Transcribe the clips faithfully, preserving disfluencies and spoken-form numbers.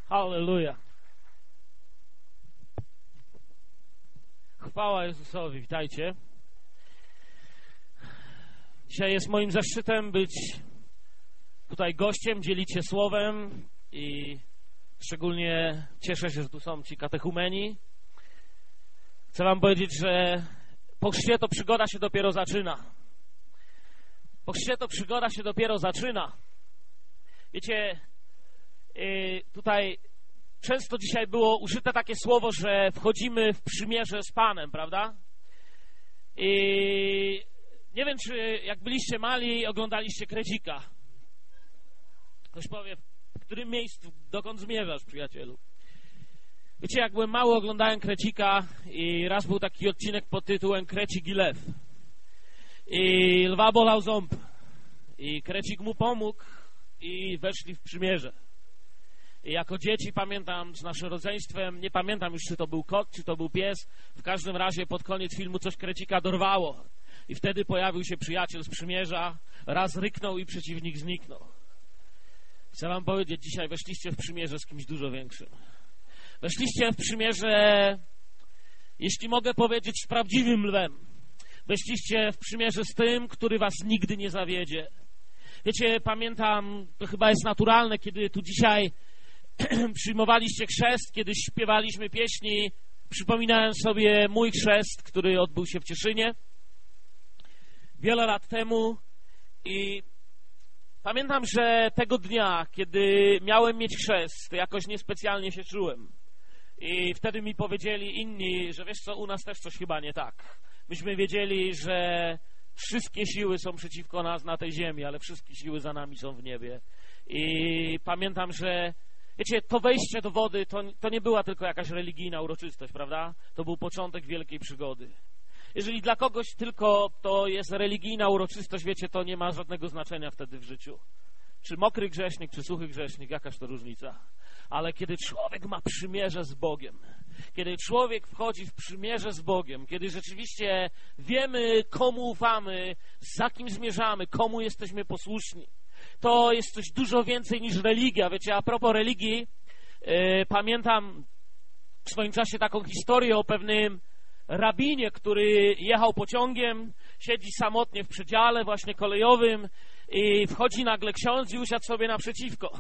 Halleluja. Chwała Jezusowi, witajcie. Dzisiaj jest moim zaszczytem być tutaj gościem, dzielić się słowem i szczególnie cieszę się, że tu są ci katechumeni. Chcę wam powiedzieć, że po chrzcie to przygoda się dopiero zaczyna. Po chrzcie to przygoda się dopiero zaczyna. Wiecie, tutaj często dzisiaj było użyte takie słowo, że wchodzimy w przymierze z Panem, prawda? I nie wiem, czy jak byliście mali, oglądaliście Krecika. Ktoś powie, w którym miejscu, dokąd zmierzasz, przyjacielu? Wiecie, jak byłem mały, oglądałem Krecika i raz był taki odcinek pod tytułem Krecik i lew. I lwa bolał ząb. I Krecik mu pomógł i weszli w przymierze. I jako dzieci pamiętam z naszym rodzeństwem, nie pamiętam już, czy to był kot, czy to był pies, w każdym razie pod koniec filmu coś Krecika dorwało. I wtedy pojawił się przyjaciel z przymierza, raz ryknął i przeciwnik zniknął. Chcę wam powiedzieć, dzisiaj weszliście w przymierze z kimś dużo większym. Weszliście w przymierze, jeśli mogę powiedzieć, z prawdziwym lwem. Weszliście w przymierze z tym, który was nigdy nie zawiedzie. Wiecie, pamiętam, to chyba jest naturalne, kiedy tu dzisiaj przyjmowaliście chrzest, kiedy śpiewaliśmy pieśni, przypominałem sobie mój chrzest, który odbył się w Cieszynie wiele lat temu i pamiętam, że tego dnia, kiedy miałem mieć chrzest, to jakoś niespecjalnie się czułem i wtedy mi powiedzieli inni, że wiesz co, u nas też coś chyba nie tak. Myśmy wiedzieli, że wszystkie siły są przeciwko nas na tej ziemi, ale wszystkie siły za nami są w niebie. I pamiętam, że wiecie, to wejście do wody to, to nie była tylko jakaś religijna uroczystość, prawda? To był początek wielkiej przygody. Jeżeli dla kogoś tylko to jest religijna uroczystość, wiecie, to nie ma żadnego znaczenia wtedy w życiu. Czy mokry grzesznik, czy suchy grzesznik, jakaż to różnica. Ale kiedy człowiek ma przymierze z Bogiem, kiedy człowiek wchodzi w przymierze z Bogiem, kiedy rzeczywiście wiemy, komu ufamy, za kim zmierzamy, komu jesteśmy posłuszni, to jest coś dużo więcej niż religia. Wiecie, a propos religii, yy, pamiętam w swoim czasie taką historię o pewnym rabinie, który jechał pociągiem, siedzi samotnie w przedziale właśnie kolejowym i wchodzi nagle ksiądz i usiadł sobie naprzeciwko.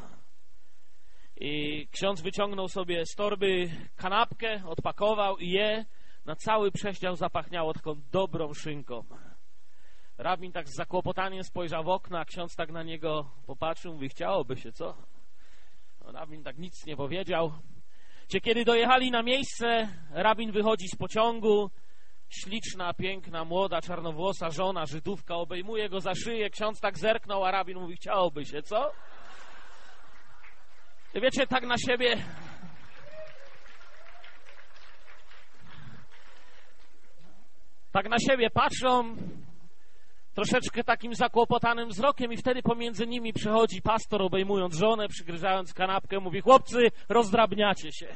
I ksiądz wyciągnął sobie z torby kanapkę, odpakował i je. Na cały prześciał zapachniało taką dobrą szynką. Rabin tak z zakłopotaniem spojrzał w okno, a ksiądz tak na niego popatrzył, mówi, chciałoby się, co? No, rabin tak nic nie powiedział. Cie, kiedy dojechali na miejsce, rabin wychodzi z pociągu, śliczna, piękna, młoda, czarnowłosa żona, Żydówka, obejmuje go za szyję, ksiądz tak zerknął, a rabin mówi, chciałoby się, co? Wiecie, tak na siebie tak na siebie patrzą troszeczkę takim zakłopotanym wzrokiem i wtedy pomiędzy nimi przechodzi pastor, obejmując żonę, przygryzając kanapkę, mówi, chłopcy, rozdrabniacie się.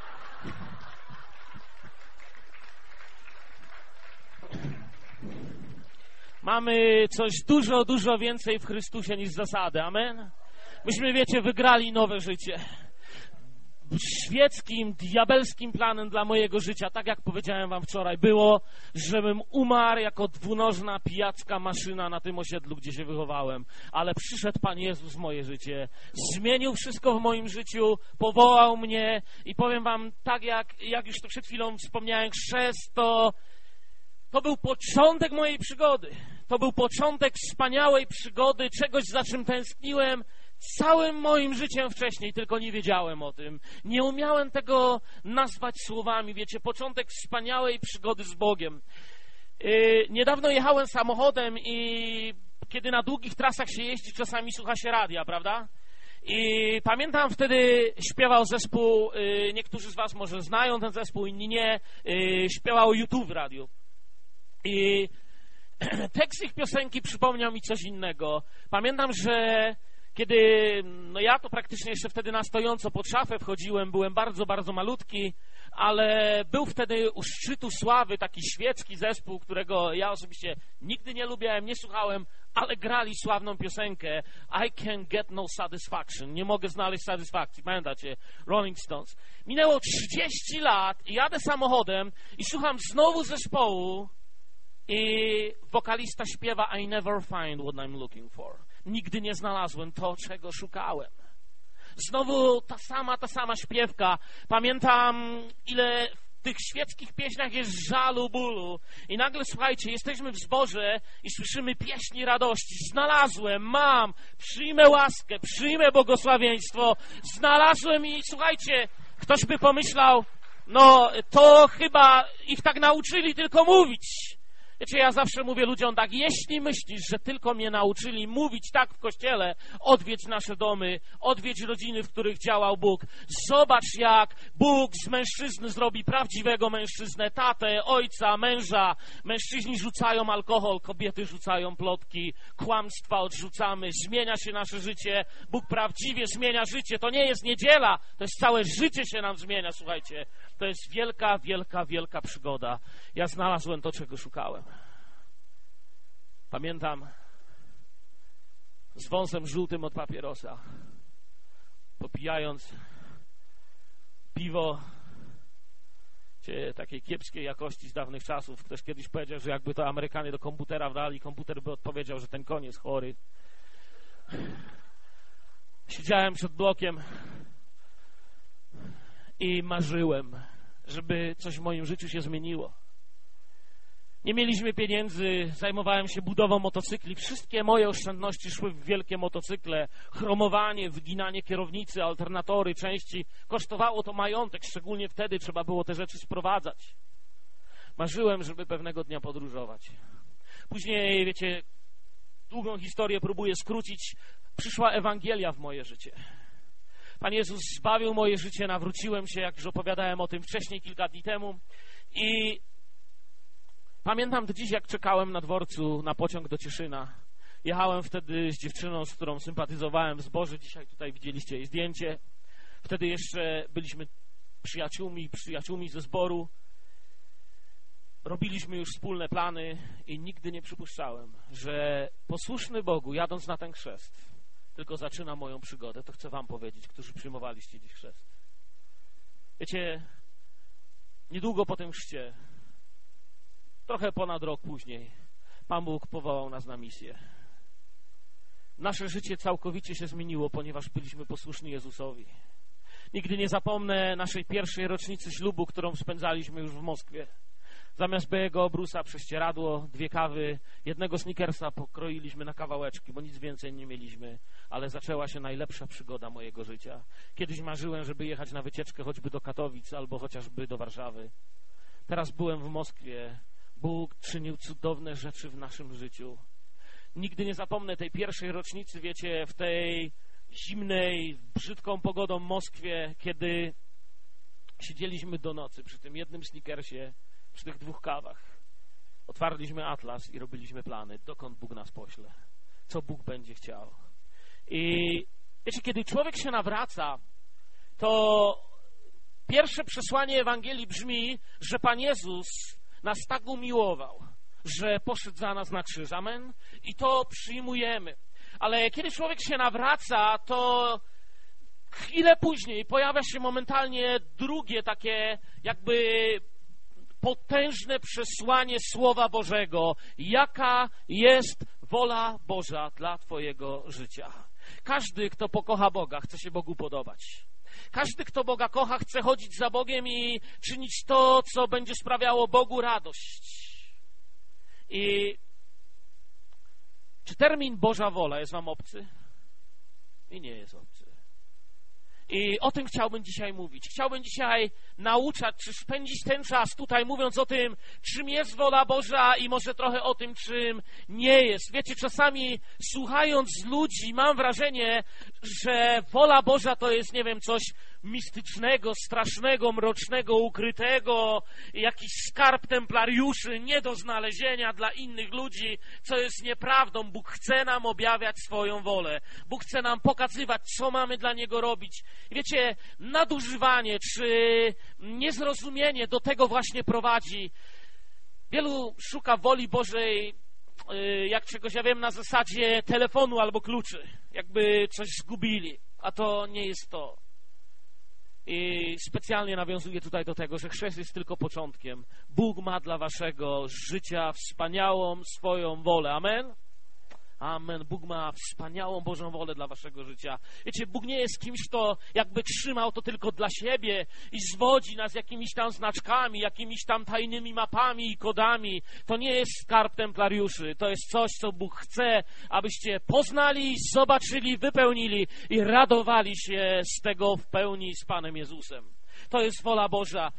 Mamy coś dużo, dużo więcej w Chrystusie niż zasady, amen? Myśmy, wiecie, wygrali nowe życie. Świeckim, diabelskim planem dla mojego życia, tak jak powiedziałem wam wczoraj, było, żebym umarł jako dwunożna, pijacka maszyna na tym osiedlu, gdzie się wychowałem. Ale przyszedł Pan Jezus w moje życie, zmienił wszystko w moim życiu, powołał mnie i powiem wam, tak jak, jak już to przed chwilą wspomniałem, chrzest to, to był początek mojej przygody. To był początek wspaniałej przygody, czegoś, za czym tęskniłem całym moim życiem wcześniej, tylko nie wiedziałem o tym. Nie umiałem tego nazwać słowami. Wiecie, początek wspaniałej przygody z Bogiem. Yy, niedawno jechałem samochodem i kiedy na długich trasach się jeździ, czasami słucha się radia, prawda? I pamiętam, wtedy śpiewał zespół, yy, niektórzy z was może znają ten zespół, inni nie, yy, śpiewał YouTube w radiu. I tekst ich piosenki przypomniał mi coś innego. Pamiętam, że kiedy, no ja to praktycznie jeszcze wtedy na stojąco pod szafę wchodziłem, byłem bardzo, bardzo malutki, ale był wtedy u szczytu sławy taki świecki zespół, którego ja osobiście nigdy nie lubiałem, nie słuchałem, ale grali sławną piosenkę I can get no satisfaction. Nie mogę znaleźć satysfakcji. Pamiętacie? Rolling Stones. Minęło trzydzieści lat i jadę samochodem i słucham znowu zespołu i wokalista śpiewa I never find what I'm looking for. Nigdy nie znalazłem to, czego szukałem. Znowu ta sama, ta sama śpiewka. Pamiętam, ile w tych świeckich pieśniach jest żalu, bólu. I nagle, słuchajcie, jesteśmy w zborze i słyszymy pieśni radości. Znalazłem, mam, przyjmę łaskę, przyjmę błogosławieństwo. Znalazłem i, słuchajcie, ktoś by pomyślał, no to chyba ich tak nauczyli tylko mówić. Wiecie, ja zawsze mówię ludziom tak, jeśli myślisz, że tylko mnie nauczyli mówić tak w kościele, odwiedź nasze domy, odwiedź rodziny, w których działał Bóg. Zobacz, jak Bóg z mężczyzny zrobi prawdziwego mężczyznę, tatę, ojca, męża. Mężczyźni rzucają alkohol, kobiety rzucają plotki, kłamstwa odrzucamy, zmienia się nasze życie. Bóg prawdziwie zmienia życie. To nie jest niedziela, to jest całe życie się nam zmienia, słuchajcie. To jest wielka, wielka, wielka przygoda. Ja znalazłem to, czego szukałem. Pamiętam z wąsem żółtym od papierosa, popijając piwo takiej kiepskiej jakości z dawnych czasów. Ktoś kiedyś powiedział, że jakby to Amerykanie do komputera wdali, komputer by odpowiedział, że ten koń jest chory. Siedziałem przed blokiem i marzyłem, żeby coś w moim życiu się zmieniło. Nie mieliśmy pieniędzy, zajmowałem się budową motocykli. Wszystkie moje oszczędności szły w wielkie motocykle. Chromowanie, wyginanie kierownicy, alternatory, części. Kosztowało to majątek, szczególnie wtedy trzeba było te rzeczy sprowadzać. Marzyłem, żeby pewnego dnia podróżować. Później, wiecie, długą historię próbuję skrócić. Przyszła Ewangelia w moje życie. Pan Jezus zbawił moje życie, nawróciłem się, jak już opowiadałem o tym wcześniej, kilka dni temu. I pamiętam do dziś, jak czekałem na dworcu na pociąg do Cieszyna. Jechałem wtedy z dziewczyną, z którą sympatyzowałem w zborze. Dzisiaj tutaj widzieliście jej zdjęcie. Wtedy jeszcze byliśmy przyjaciółmi, przyjaciółmi ze zboru. Robiliśmy już wspólne plany i nigdy nie przypuszczałem, że posłuszny Bogu, jadąc na ten chrzest, tylko zaczyna moją przygodę. To chcę wam powiedzieć, którzy przyjmowaliście dziś chrzest. Wiecie, niedługo po tym chrzcie, trochę ponad rok później, Pan Bóg powołał nas na misję. Nasze życie całkowicie się zmieniło, ponieważ byliśmy posłuszni Jezusowi. Nigdy nie zapomnę naszej pierwszej rocznicy ślubu, którą spędzaliśmy już w Moskwie. Zamiast białego obrusa, prześcieradło, dwie kawy, jednego Snickersa pokroiliśmy na kawałeczki, bo nic więcej nie mieliśmy, ale zaczęła się najlepsza przygoda mojego życia. Kiedyś marzyłem, żeby jechać na wycieczkę choćby do Katowic albo chociażby do Warszawy. Teraz byłem w Moskwie. Bóg czynił cudowne rzeczy w naszym życiu. Nigdy nie zapomnę tej pierwszej rocznicy, wiecie, w tej zimnej, brzydką pogodą Moskwie, kiedy siedzieliśmy do nocy przy tym jednym Snickersie, przy tych dwóch kawach. Otwarliśmy atlas i robiliśmy plany, dokąd Bóg nas pośle, co Bóg będzie chciał. I wiecie, kiedy człowiek się nawraca, to pierwsze przesłanie Ewangelii brzmi, że Pan Jezus nas tak umiłował, że poszedł za nas na krzyż. Amen? I to przyjmujemy. Ale kiedy człowiek się nawraca, to chwilę później pojawia się momentalnie drugie takie jakby potężne przesłanie Słowa Bożego. Jaka jest wola Boża dla twojego życia? Każdy, kto pokocha Boga, chce się Bogu podobać. Każdy, kto Boga kocha, chce chodzić za Bogiem i czynić to, co będzie sprawiało Bogu radość. I czy termin Boża wola jest wam obcy? I nie jest obcy. I o tym chciałbym dzisiaj mówić. Chciałbym dzisiaj nauczać, czy spędzić ten czas tutaj mówiąc o tym, czym jest wola Boża i może trochę o tym, czym nie jest. Wiecie, czasami słuchając ludzi mam wrażenie, że wola Boża to jest, nie wiem, coś mistycznego, strasznego, mrocznego, ukrytego, jakiś skarb templariuszy, nie do znalezienia dla innych ludzi, co jest nieprawdą. Bóg chce nam objawiać swoją wolę. Bóg chce nam pokazywać, co mamy dla Niego robić. I wiecie, nadużywanie czy niezrozumienie do tego właśnie prowadzi. Wielu szuka woli Bożej jak czegoś ja wiem, na zasadzie telefonu albo kluczy, jakby coś zgubili, a to nie jest to. I specjalnie nawiązuję tutaj do tego, że chrzest jest tylko początkiem. Bóg ma dla waszego życia wspaniałą swoją wolę. Amen? Amen. Bóg ma wspaniałą Bożą wolę dla waszego życia. Wiecie, Bóg nie jest kimś, kto jakby trzymał to tylko dla siebie i zwodzi nas jakimiś tam znaczkami, jakimiś tam tajnymi mapami i kodami. To nie jest skarb templariuszy. To jest coś, co Bóg chce, abyście poznali, zobaczyli, wypełnili i radowali się z tego w pełni z Panem Jezusem. To jest wola Boża.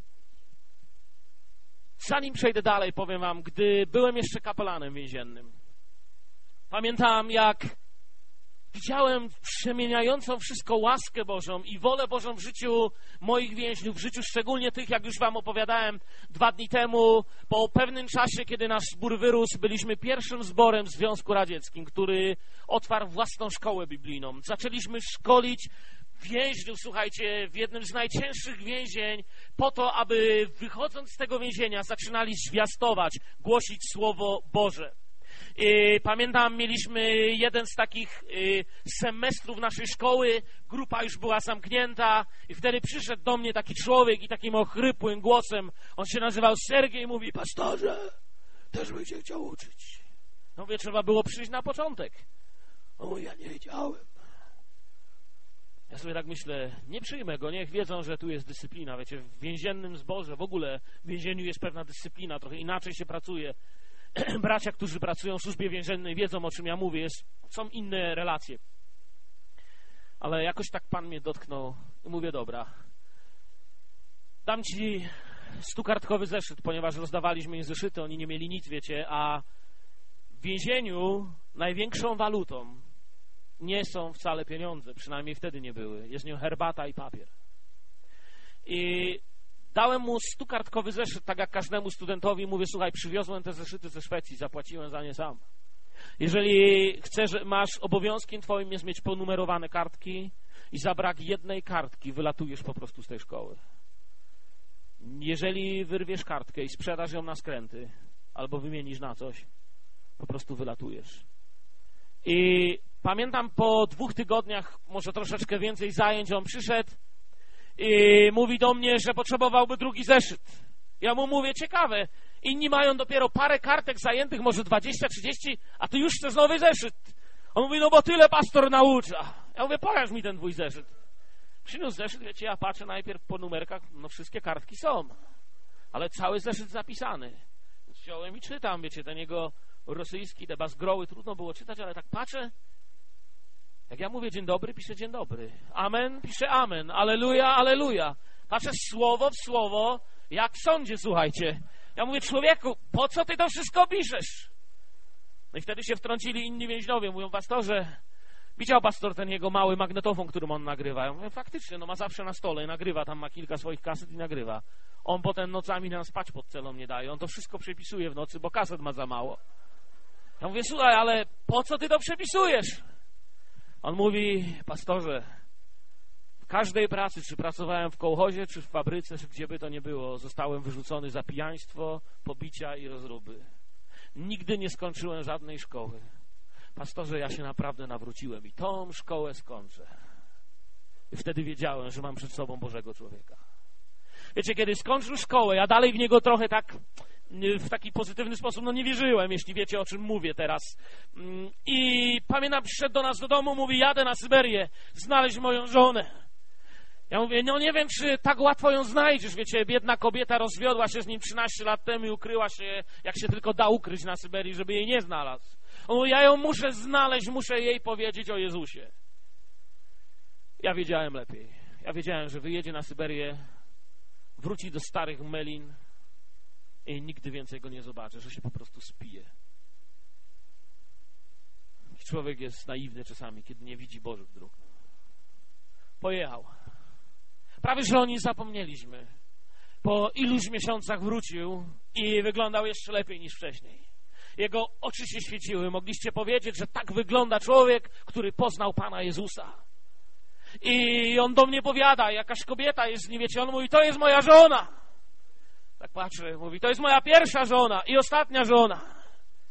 Zanim przejdę dalej, powiem wam, gdy byłem jeszcze kapelanem więziennym, pamiętam, jak widziałem przemieniającą wszystko łaskę Bożą i wolę Bożą w życiu moich więźniów, w życiu szczególnie tych, jak już wam opowiadałem dwa dni temu, po pewnym czasie, kiedy nasz zbór wyrósł, byliśmy pierwszym zborem w Związku Radzieckim, który otwarł własną szkołę biblijną. Zaczęliśmy szkolić więźniów, słuchajcie, w jednym z najcięższych więzień, po to, aby wychodząc z tego więzienia zaczynali zwiastować, głosić Słowo Boże. I pamiętam, mieliśmy jeden z takich y, semestrów naszej szkoły, grupa już była zamknięta i wtedy przyszedł do mnie taki człowiek i takim ochrypłym głosem, on się nazywał Sergiej, mówi: pastorze, też bym się chciał uczyć. No mówię, trzeba było przyjść na początek. On mówi: ja nie wiedziałem. Ja sobie tak myślę, nie przyjmę go, niech wiedzą, że tu jest dyscyplina. Wiecie, w więziennym zborze, w ogóle w więzieniu jest pewna dyscyplina, trochę inaczej się pracuje. Bracia, którzy pracują w służbie więziennej, wiedzą, o czym ja mówię. Jest, są inne relacje. Ale jakoś tak Pan mnie dotknął i mówię: dobra, dam ci stukartkowy zeszyt, ponieważ rozdawaliśmy im zeszyty, oni nie mieli nic, wiecie, a w więzieniu największą walutą nie są wcale pieniądze, przynajmniej wtedy nie były. Jest nią herbata i papier. I dałem mu stukartkowy zeszyt, tak jak każdemu studentowi. Mówię: słuchaj, przywiozłem te zeszyty ze Szwecji, zapłaciłem za nie sam. Jeżeli chcesz, masz obowiązkiem twoim jest mieć ponumerowane kartki i za brak jednej kartki wylatujesz po prostu z tej szkoły. Jeżeli wyrwiesz kartkę i sprzedasz ją na skręty albo wymienisz na coś, po prostu wylatujesz. I pamiętam, po dwóch tygodniach, może troszeczkę więcej zajęć, on przyszedł i mówi do mnie, że potrzebowałby drugi zeszyt. Ja mu mówię: ciekawe, inni mają dopiero parę kartek zajętych, może dwadzieścia, trzydzieści, a ty już chcesz nowy zeszyt. On mówi: no bo tyle pastor naucza. Ja mówię: pokaż mi ten twój zeszyt. Przyniósł zeszyt, wiecie, ja patrzę najpierw po numerkach, no wszystkie kartki są, ale cały zeszyt zapisany. Więc wziąłem i czytam, wiecie, ten jego rosyjski, te bazgroły, trudno było czytać, ale tak patrzę. Jak ja mówię dzień dobry, piszę dzień dobry. Amen, piszę amen. Aleluja, aleluja. Patrzę słowo w słowo, jak w sądzie, słuchajcie. Ja mówię: człowieku, po co ty to wszystko piszesz? No i wtedy się wtrącili inni więźniowie. Mówią: pastorze, widział pastor ten jego mały magnetofon, którym on nagrywa? Ja mówię: faktycznie, no ma zawsze na stole, nagrywa, tam ma kilka swoich kaset i nagrywa. On potem nocami nam spać pod celą nie daje. On to wszystko przepisuje w nocy, bo kaset ma za mało. Ja mówię: słuchaj, ale po co ty to przepisujesz? On mówi: pastorze, w każdej pracy, czy pracowałem w kołchozie, czy w fabryce, czy gdzie by to nie było, zostałem wyrzucony za pijaństwo, pobicia i rozruby. Nigdy nie skończyłem żadnej szkoły. Pastorze, ja się naprawdę nawróciłem i tą szkołę skończę. I wtedy wiedziałem, że mam przed sobą Bożego człowieka. Wiecie, kiedy skończył szkołę, ja dalej w niego trochę tak w taki pozytywny sposób, no nie wierzyłem, jeśli wiecie, o czym mówię teraz. I pamiętam, przyszedł do nas do domu, mówi: jadę na Syberię znaleźć moją żonę. Ja mówię: no nie wiem, czy tak łatwo ją znajdziesz, wiecie, biedna kobieta rozwiodła się z nim trzynaście lat temu i ukryła się, jak się tylko da ukryć na Syberii, żeby jej nie znalazł. On mówi: ja ją muszę znaleźć, muszę jej powiedzieć o Jezusie. Ja wiedziałem lepiej. Ja wiedziałem, że wyjedzie na Syberię, wróci do starych melin i nigdy więcej go nie zobaczę, że się po prostu spije. Człowiek jest naiwny czasami, kiedy nie widzi Bożych dróg. Pojechał. Prawie że o nim zapomnieliśmy. Po iluś miesiącach wrócił i wyglądał jeszcze lepiej niż wcześniej. Jego oczy się świeciły. Mogliście powiedzieć, że tak wygląda człowiek, który poznał Pana Jezusa. I on do mnie powiada, jakaś kobieta jest z nim, wiecie, on mówi: to jest moja żona. Tak patrzę, mówi: to jest moja pierwsza żona i ostatnia żona.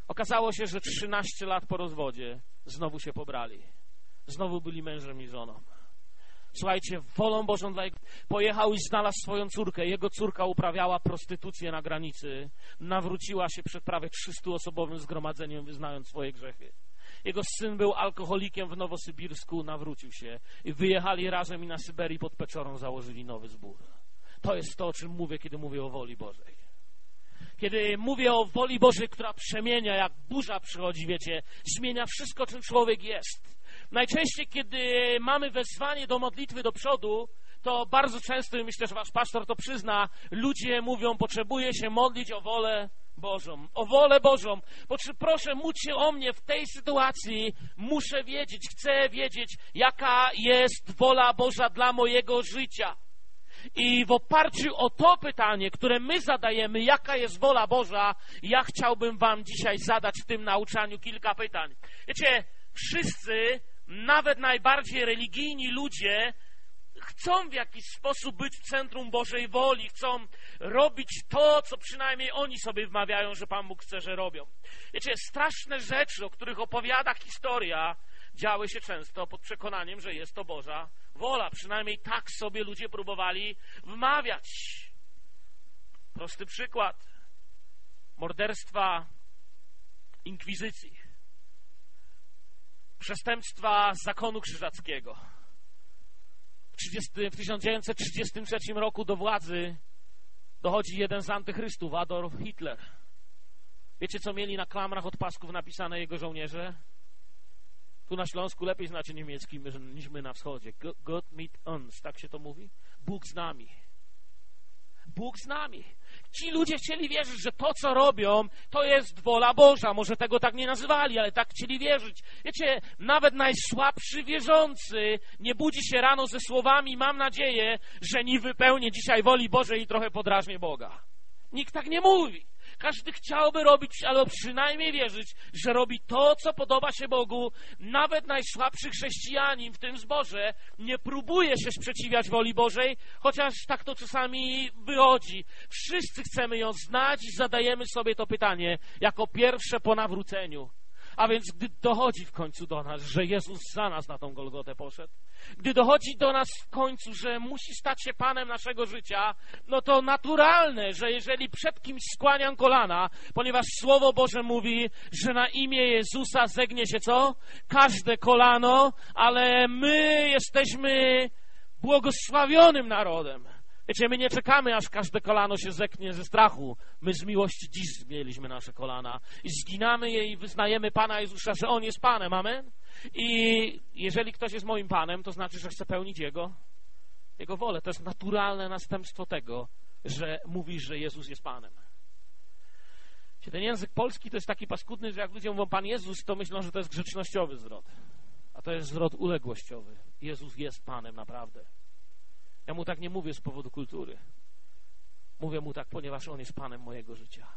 Okazało się, że trzynaście lat po rozwodzie znowu się pobrali. Znowu byli mężem i żoną. Słuchajcie, wolą Bożą dla jego... Pojechał i znalazł swoją córkę. Jego córka uprawiała prostytucję na granicy. Nawróciła się przed prawie trzystuosobowym zgromadzeniem, wyznając swoje grzechy. Jego syn był alkoholikiem w Nowosybirsku, nawrócił się. I wyjechali razem i na Syberii pod Peczorą założyli nowy zbór. To jest to, o czym mówię, kiedy mówię o woli Bożej. Kiedy mówię o woli Bożej, która przemienia, jak burza przychodzi, wiecie, zmienia wszystko, czym człowiek jest. Najczęściej, kiedy mamy wezwanie do modlitwy do przodu, to bardzo często, i myślę, że wasz pastor to przyzna, ludzie mówią, potrzebuję się modlić o wolę Bożą, o wolę Bożą. Proszę, módl się o mnie w tej sytuacji, muszę wiedzieć, chcę wiedzieć, jaka jest wola Boża dla mojego życia. I w oparciu o to pytanie, które my zadajemy, jaka jest wola Boża, ja chciałbym wam dzisiaj zadać w tym nauczaniu kilka pytań. Wiecie, wszyscy, nawet najbardziej religijni ludzie, chcą w jakiś sposób być w centrum Bożej woli, chcą robić to, co przynajmniej oni sobie wmawiają, że Pan Bóg chce, że robią. Wiecie, straszne rzeczy, o których opowiada historia, działy się często pod przekonaniem, że jest to Boża wola. Przynajmniej tak sobie ludzie próbowali wmawiać. Prosty przykład. Morderstwa inkwizycji. Przestępstwa zakonu krzyżackiego. W tysiąc dziewięćset trzydziestym trzecim roku do władzy dochodzi jeden z antychrystów, Adolf Hitler. Wiecie, co mieli na klamrach od pasków napisane jego żołnierze? Tu na Śląsku lepiej znacie niemiecki niż my na wschodzie. Gott mit uns, tak się to mówi? Bóg z nami. Bóg z nami. Ci ludzie chcieli wierzyć, że to, co robią, to jest wola Boża. Może tego tak nie nazywali, ale tak chcieli wierzyć. Wiecie, nawet najsłabszy wierzący nie budzi się rano ze słowami, mam nadzieję, że nie wypełnię dzisiaj woli Bożej i trochę podrażnię Boga. Nikt tak nie mówi. Każdy chciałby robić, albo przynajmniej wierzyć, że robi to, co podoba się Bogu. Nawet najsłabszy chrześcijanin w tym zborze nie próbuje się sprzeciwiać woli Bożej, chociaż tak to czasami wychodzi. Wszyscy chcemy ją znać i zadajemy sobie to pytanie jako pierwsze po nawróceniu. A więc gdy dochodzi w końcu do nas, że Jezus za nas na tą Golgotę poszedł, gdy dochodzi do nas w końcu, że musi stać się Panem naszego życia, no to naturalne, że jeżeli przed kimś skłaniam kolana, ponieważ Słowo Boże mówi, że na imię Jezusa zegnie się co? Każde kolano, ale my jesteśmy błogosławionym narodem. Wiecie, my nie czekamy, aż każde kolano się zeknie ze strachu. My z miłości dziś zgięliśmy nasze kolana i zginamy je i wyznajemy Pana Jezusa, że On jest Panem. Amen? I jeżeli ktoś jest moim Panem, to znaczy, że chce pełnić Jego, Jego wolę. To jest naturalne następstwo tego, że mówisz, że Jezus jest Panem. Ten język polski to jest taki paskudny, że jak ludzie mówią Pan Jezus, to myślą, że to jest grzecznościowy zwrot. A to jest zwrot uległościowy. Jezus jest Panem naprawdę. Ja mu tak nie mówię z powodu kultury. Mówię mu tak, ponieważ On jest Panem mojego życia.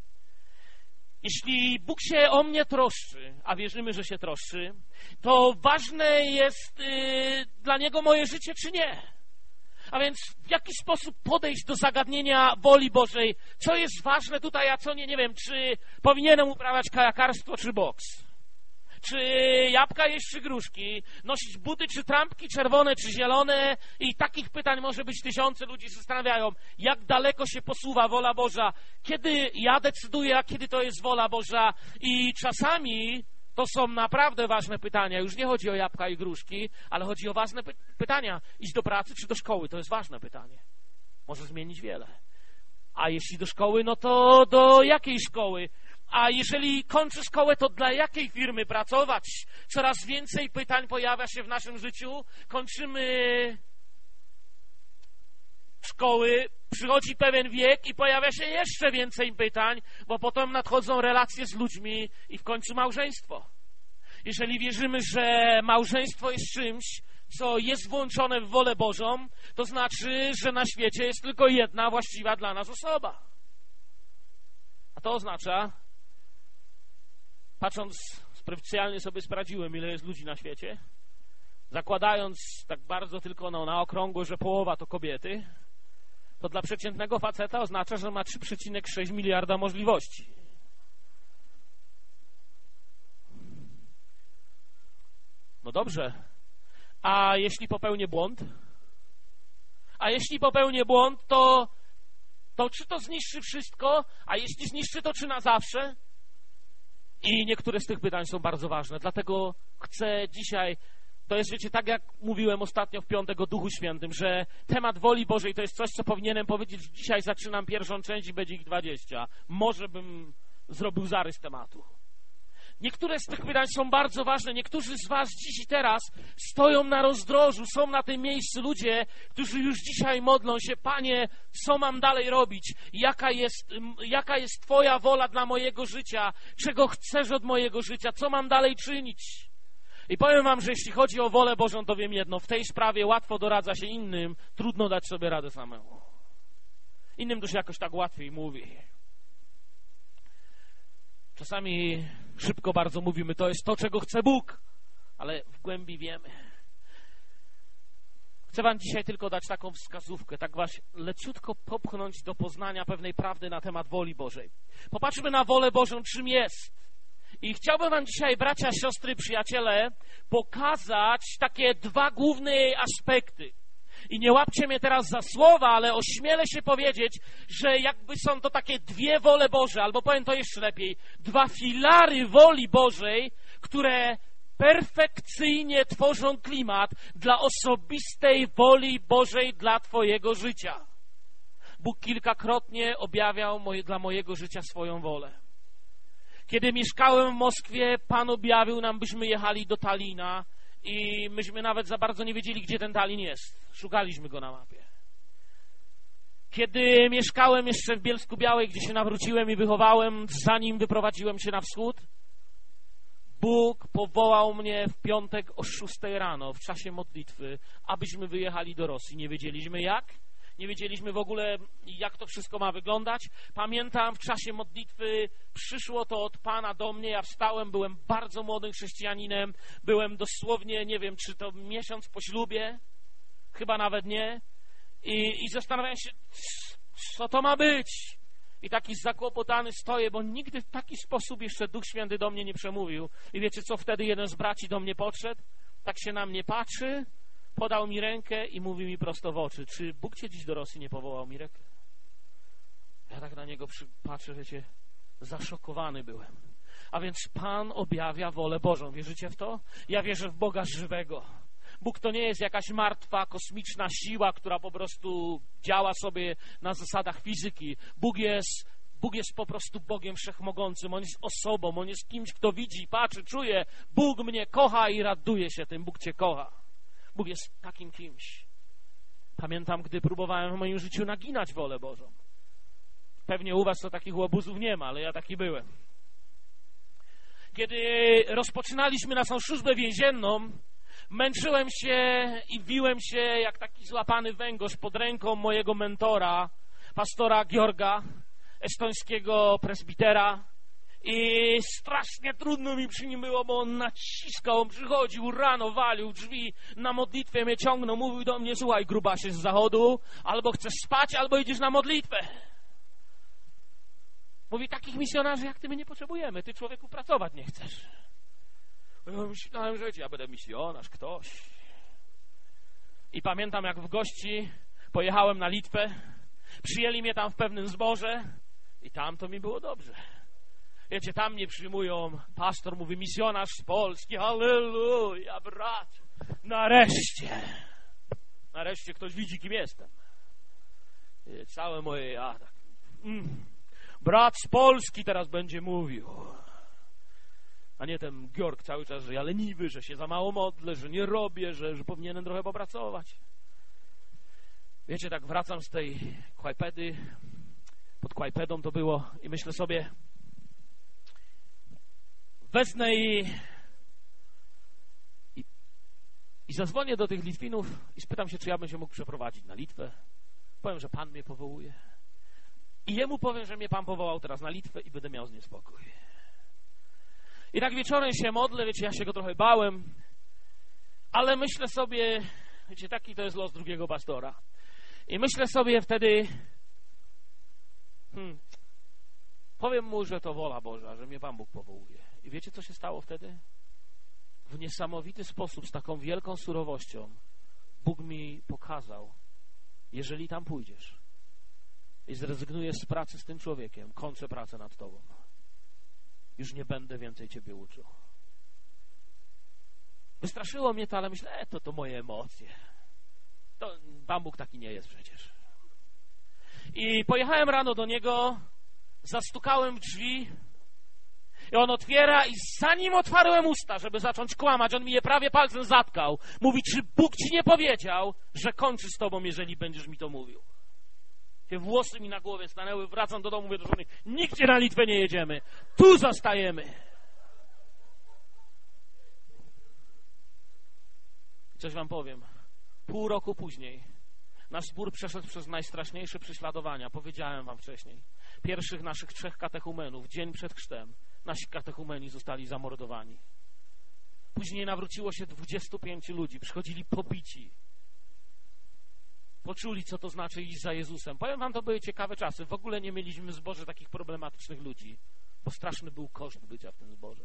Jeśli Bóg się o mnie troszczy, a wierzymy, że się troszczy, to ważne jest yy, dla Niego moje życie, czy nie. A więc w jaki sposób podejść do zagadnienia woli Bożej? Co jest ważne tutaj, a co nie? Nie wiem, czy powinienem uprawiać kajakarstwo, czy boks? Czy jabłka jeść, czy gruszki? Nosić buty, czy trampki, czerwone, czy zielone? I takich pytań może być tysiące. Ludzi się zastanawiają, jak daleko się posuwa wola Boża, kiedy ja decyduję, a kiedy to jest wola Boża. I czasami to są naprawdę ważne pytania. Już nie chodzi o jabłka i gruszki, ale chodzi o ważne py- pytania. Iść do pracy, czy do szkoły? To jest ważne pytanie. Może zmienić wiele. A jeśli do szkoły, no to do jakiej szkoły? A jeżeli kończy szkołę, to dla jakiej firmy pracować? Coraz więcej pytań pojawia się w naszym życiu. Kończymy szkoły, przychodzi pewien wiek i pojawia się jeszcze więcej pytań, bo potem nadchodzą relacje z ludźmi i w końcu małżeństwo. Jeżeli wierzymy, że małżeństwo jest czymś, co jest włączone w wolę Bożą, to znaczy, że na świecie jest tylko jedna właściwa dla nas osoba. A to oznacza, patrząc specjalnie sobie sprawdziłem, ile jest ludzi na świecie, zakładając tak bardzo tylko no, na okrągło, że połowa to kobiety, to dla przeciętnego faceta oznacza, że ma trzy przecinek sześć miliarda możliwości. No dobrze. A jeśli popełnię błąd? A jeśli popełnię błąd, to, to czy to zniszczy wszystko? A jeśli zniszczy, to czy na zawsze? I niektóre z tych pytań są bardzo ważne. Dlatego chcę dzisiaj, to jest, wiecie, tak jak mówiłem ostatnio w piątek o Duchu Świętym, że temat woli Bożej to jest coś, co powinienem powiedzieć. Dzisiaj zaczynam pierwszą część i będzie ich dwadzieścia. Może bym zrobił zarys tematu. Niektóre z tych pytań są bardzo ważne. Niektórzy z was dziś i teraz stoją na rozdrożu, są na tym miejscu ludzie, którzy już dzisiaj modlą się: Panie, co mam dalej robić? Jaka jest, jaka jest Twoja wola dla mojego życia? Czego chcesz od mojego życia? Co mam dalej czynić? I powiem wam, że jeśli chodzi o wolę Bożą, to wiem jedno: w tej sprawie łatwo doradza się innym, trudno dać sobie radę samemu. Innym to się jakoś tak łatwiej mówi. Czasami szybko bardzo mówimy, to jest to, czego chce Bóg, ale w głębi wiemy. Chcę wam dzisiaj tylko dać taką wskazówkę, tak was leciutko popchnąć do poznania pewnej prawdy na temat woli Bożej. Popatrzmy na wolę Bożą, czym jest. I chciałbym wam dzisiaj, bracia, siostry, przyjaciele, pokazać takie dwa główne jej aspekty. I nie łapcie mnie teraz za słowa, ale ośmielę się powiedzieć, że jakby są to takie dwie wole Boże, albo powiem to jeszcze lepiej, dwa filary woli Bożej, które perfekcyjnie tworzą klimat dla osobistej woli Bożej dla twojego życia. Bóg kilkakrotnie objawiał moje, dla mojego życia swoją wolę. Kiedy mieszkałem w Moskwie, Pan objawił nam, byśmy jechali do Talina i myśmy nawet za bardzo nie wiedzieli, gdzie ten Talin jest. Szukaliśmy go na mapie. Kiedy mieszkałem jeszcze w Bielsku-Białej, gdzie się nawróciłem i wychowałem, zanim wyprowadziłem się na wschód, Bóg powołał mnie w piątek o szóstej rano w czasie modlitwy, abyśmy wyjechali do Rosji. Nie wiedzieliśmy jak, nie wiedzieliśmy w ogóle, jak to wszystko ma wyglądać. Pamiętam, w czasie modlitwy przyszło to od Pana do mnie. Ja wstałem, byłem bardzo młodym chrześcijaninem, byłem dosłownie, nie wiem, czy to miesiąc po ślubie, chyba nawet nie. I, i zastanawiałem się, co to ma być. I taki zakłopotany stoję, bo nigdy w taki sposób jeszcze Duch Święty do mnie nie przemówił. I wiecie co, wtedy jeden z braci do mnie podszedł, tak się na mnie patrzy, podał mi rękę i mówi mi prosto w oczy: czy Bóg cię dziś do Rosji nie powołał, Mirek? Ja tak na niego patrzę, wiecie, zaszokowany byłem. A więc Pan objawia wolę Bożą. Wierzycie w to? Ja wierzę w Boga żywego. Bóg to nie jest jakaś martwa, kosmiczna siła, która po prostu działa sobie na zasadach fizyki. Bóg jest, Bóg jest po prostu Bogiem Wszechmogącym. On jest osobą, On jest kimś, kto widzi, patrzy, czuje. Bóg mnie kocha i raduje się tym. Bóg cię kocha. Bóg jest takim kimś. Pamiętam, gdy próbowałem w moim życiu naginać wolę Bożą. Pewnie u was to takich łobuzów nie ma, ale ja taki byłem. Kiedy rozpoczynaliśmy naszą służbę więzienną, męczyłem się i wiłem się jak taki złapany węgorz pod ręką mojego mentora, pastora Georga, estońskiego presbitera. I strasznie trudno mi przy nim było, bo on naciskał, on przychodził rano, walił drzwi, na modlitwę mnie ciągnął, mówił do mnie: słuchaj, grubasie z zachodu, albo chcesz spać, albo idziesz na modlitwę. Mówi: takich misjonarzy jak ty my nie potrzebujemy, ty, człowieku, pracować nie chcesz. Ja myślałem, że ja będę misjonarz, ktoś. I pamiętam, jak w gości pojechałem na Litwę, przyjęli mnie tam w pewnym zborze i tam to mi było dobrze. Wiecie, tam mnie przyjmują, pastor mówi: misjonarz z Polski, halleluja, brat. Nareszcie, nareszcie ktoś widzi, kim jestem. I całe moje, ja tak, mm, brat z Polski teraz będzie mówił. A nie ten Georg cały czas, że ja leniwy, że się za mało modlę, że nie robię, że, że powinienem trochę popracować. Wiecie, tak wracam z tej Kłajpedy, pod Kłajpedą to było, i myślę sobie, wezmę i, i, i zadzwonię do tych Litwinów i spytam się, czy ja bym się mógł przeprowadzić na Litwę. Powiem, że Pan mnie powołuje. I jemu powiem, że mnie Pan powołał teraz na Litwę i będę miał z nim spokój. I tak wieczorem się modlę, wiecie, ja się go trochę bałem, ale myślę sobie, wiecie, taki to jest los drugiego pastora. I myślę sobie wtedy, hmm, powiem mu, że to wola Boża, że mnie Pan Bóg powołuje. I wiecie, co się stało wtedy? w niesamowity sposób, z taką wielką surowością Bóg mi pokazał, jeżeli tam pójdziesz i zrezygnujesz z pracy z tym człowiekiem, kończę pracę nad tobą. Już nie będę więcej ciebie uczył. Wystraszyło mnie to, ale myślę, e, to to moje emocje. To Pan Bóg taki nie jest przecież. I pojechałem rano do niego, zastukałem w drzwi i on otwiera i zanim otwarłem usta, żeby zacząć kłamać, on mi je prawie palcem zatkał. Mówi, czy Bóg ci nie powiedział, że kończy z tobą, jeżeli będziesz mi to mówił? Te włosy mi na głowie stanęły, wracam do domu, mówię do żony, nigdzie na Litwę nie jedziemy, tu zostajemy. Coś wam powiem. Pół roku później nasz zbór przeszedł przez najstraszniejsze prześladowania. Powiedziałem wam wcześniej. Pierwszych naszych trzech katechumenów, dzień przed chrztem, nasi katechumeni zostali zamordowani. Później nawróciło się dwudziestu pięciu ludzi. Przychodzili pobici. Poczuli, co to znaczy iść za Jezusem. Powiem wam, to były ciekawe czasy. W ogóle nie mieliśmy w zborze takich problematycznych ludzi, bo straszny był koszt bycia w tym zborze.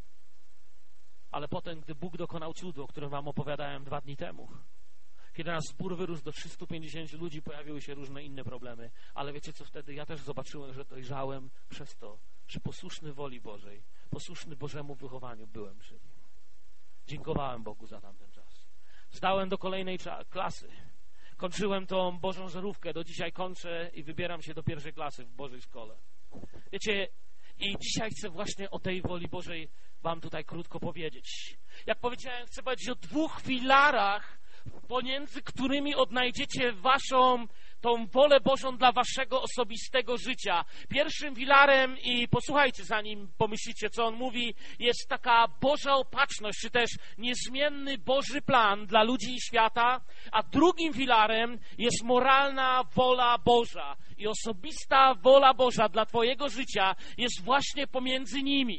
Ale potem, gdy Bóg dokonał cudu, o którym wam opowiadałem dwa dni temu, kiedy nasz zbór wyrósł do trzystu pięćdziesięciu ludzi, pojawiły się różne inne problemy. Ale wiecie co wtedy? Ja też zobaczyłem, że dojrzałem przez to, że posłuszny woli Bożej, posłuszny Bożemu wychowaniu byłem przy nim. Dziękowałem Bogu za tamten czas. Zdałem do kolejnej klasy. Kończyłem tą Bożą żarówkę. Do dzisiaj kończę i wybieram się do pierwszej klasy w Bożej Szkole. Wiecie, i dzisiaj chcę właśnie o tej woli Bożej wam tutaj krótko powiedzieć. Jak powiedziałem, chcę powiedzieć o dwóch filarach, pomiędzy którymi odnajdziecie waszą, tą wolę Bożą dla waszego osobistego życia. Pierwszym filarem, i posłuchajcie, zanim pomyślicie, co on mówi, jest taka Boża opatrzność, czy też niezmienny Boży plan dla ludzi i świata, a drugim filarem jest moralna wola Boża. I osobista wola Boża dla twojego życia jest właśnie pomiędzy nimi.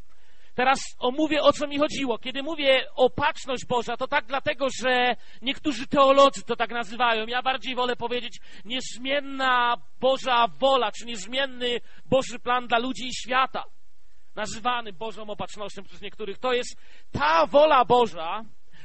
Teraz omówię, o co mi chodziło. Kiedy mówię opatrzność Boża, to tak dlatego, że niektórzy teolodzy to tak nazywają. Ja bardziej wolę powiedzieć niezmienna Boża wola, czy niezmienny Boży plan dla ludzi i świata. Nazywany Bożą opatrznością przez niektórych. To jest ta wola Boża,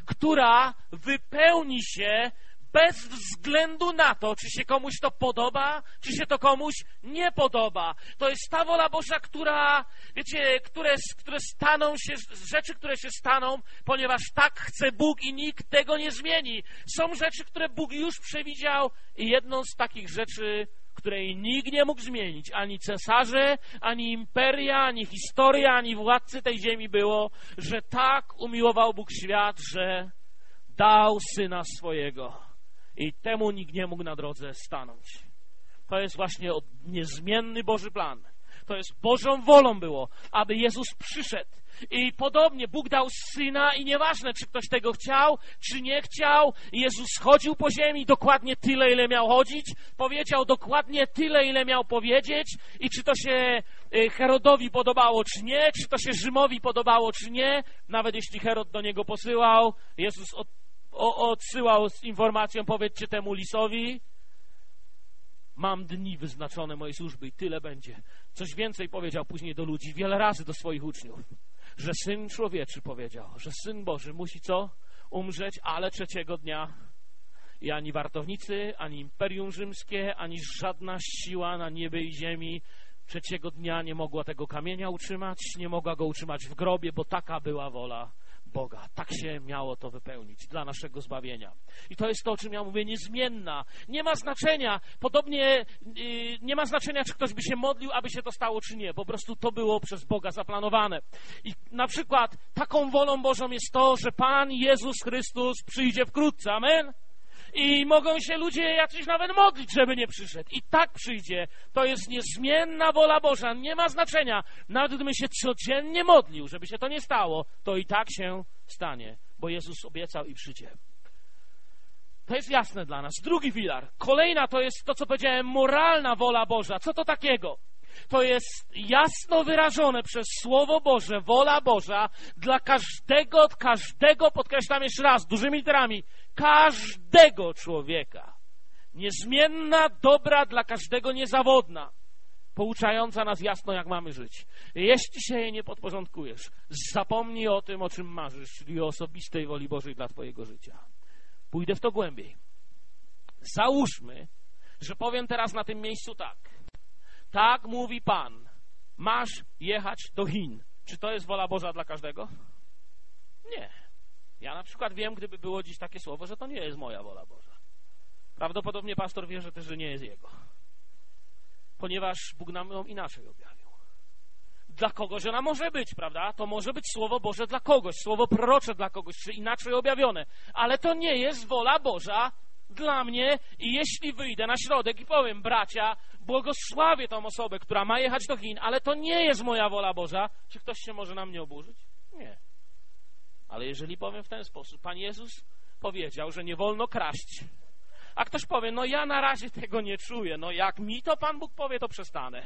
która wypełni się bez względu na to, czy się komuś to podoba, czy się to komuś nie podoba. To jest ta wola Boża, która, wiecie, które, które staną się, rzeczy, które się staną, ponieważ tak chce Bóg i nikt tego nie zmieni. Są rzeczy, które Bóg już przewidział i jedną z takich rzeczy, której nikt nie mógł zmienić, ani cesarze, ani imperia, ani historia, ani władcy tej ziemi było, że tak umiłował Bóg świat, że dał Syna swojego. I temu nikt nie mógł na drodze stanąć. To jest właśnie niezmienny Boży plan. To jest Bożą wolą było, aby Jezus przyszedł. I podobnie Bóg dał Syna i nieważne, czy ktoś tego chciał, czy nie chciał, Jezus chodził po ziemi dokładnie tyle, ile miał chodzić, powiedział dokładnie tyle, ile miał powiedzieć i czy to się Herodowi podobało, czy nie, czy to się Rzymowi podobało, czy nie, nawet jeśli Herod do niego posyłał, Jezus od O, odsyłał z informacją, powiedzcie temu lisowi, mam dni wyznaczone mojej służby i tyle będzie. Coś więcej powiedział później do ludzi, wiele razy do swoich uczniów, że Syn Człowieczy powiedział, że Syn Boży musi co? Umrzeć, ale trzeciego dnia. I ani wartownicy, ani Imperium Rzymskie, ani żadna siła na niebie i ziemi trzeciego dnia nie mogła tego kamienia utrzymać, nie mogła go utrzymać w grobie, bo taka była wola Boga. Tak się miało to wypełnić dla naszego zbawienia. I to jest to, o czym ja mówię, niezmienna. Nie ma znaczenia, podobnie yy, nie ma znaczenia, czy ktoś by się modlił, aby się to stało, czy nie. Po prostu to było przez Boga zaplanowane. I na przykład taką wolą Bożą jest to, że Pan Jezus Chrystus przyjdzie wkrótce. Amen? I mogą się ludzie jacyś nawet modlić, żeby nie przyszedł. I tak przyjdzie. To jest niezmienna wola Boża. Nie ma znaczenia. Nawet gdybym się codziennie modlił, żeby się to nie stało, to i tak się stanie. Bo Jezus obiecał i przyjdzie. To jest jasne dla nas. Drugi filar. Kolejna to jest to, co powiedziałem, moralna wola Boża. Co to takiego? To jest jasno wyrażone przez Słowo Boże, wola Boża dla każdego, od każdego, podkreślam jeszcze raz, dużymi literami, każdego człowieka. Niezmienna, dobra dla każdego, niezawodna. pouczająca nas jasno, jak mamy żyć. Jeśli się jej nie podporządkujesz, zapomnij o tym, o czym marzysz, czyli o osobistej woli Bożej dla twojego życia. Pójdę w to głębiej. Załóżmy, że powiem teraz na tym miejscu tak. Tak mówi Pan, masz jechać do Chin. Czy to jest wola Boża dla każdego? Nie. Ja na przykład wiem, gdyby było dziś takie słowo, że to nie jest moja wola Boża. Prawdopodobnie pastor wie, że też, że nie jest jego. Ponieważ Bóg nam ją inaczej objawił. Dla kogoś ona może być, prawda? To może być Słowo Boże dla kogoś, Słowo prorocze dla kogoś, czy inaczej objawione. Ale to nie jest wola Boża dla mnie i jeśli wyjdę na środek i powiem, bracia, błogosławię tą osobę, która ma jechać do Chin, ale to nie jest moja wola Boża, czy ktoś się może na mnie oburzyć? Nie. Ale jeżeli powiem w ten sposób, Pan Jezus powiedział, że nie wolno kraść, a ktoś powie, no ja na razie tego nie czuję, no jak mi to Pan Bóg powie, to przestanę.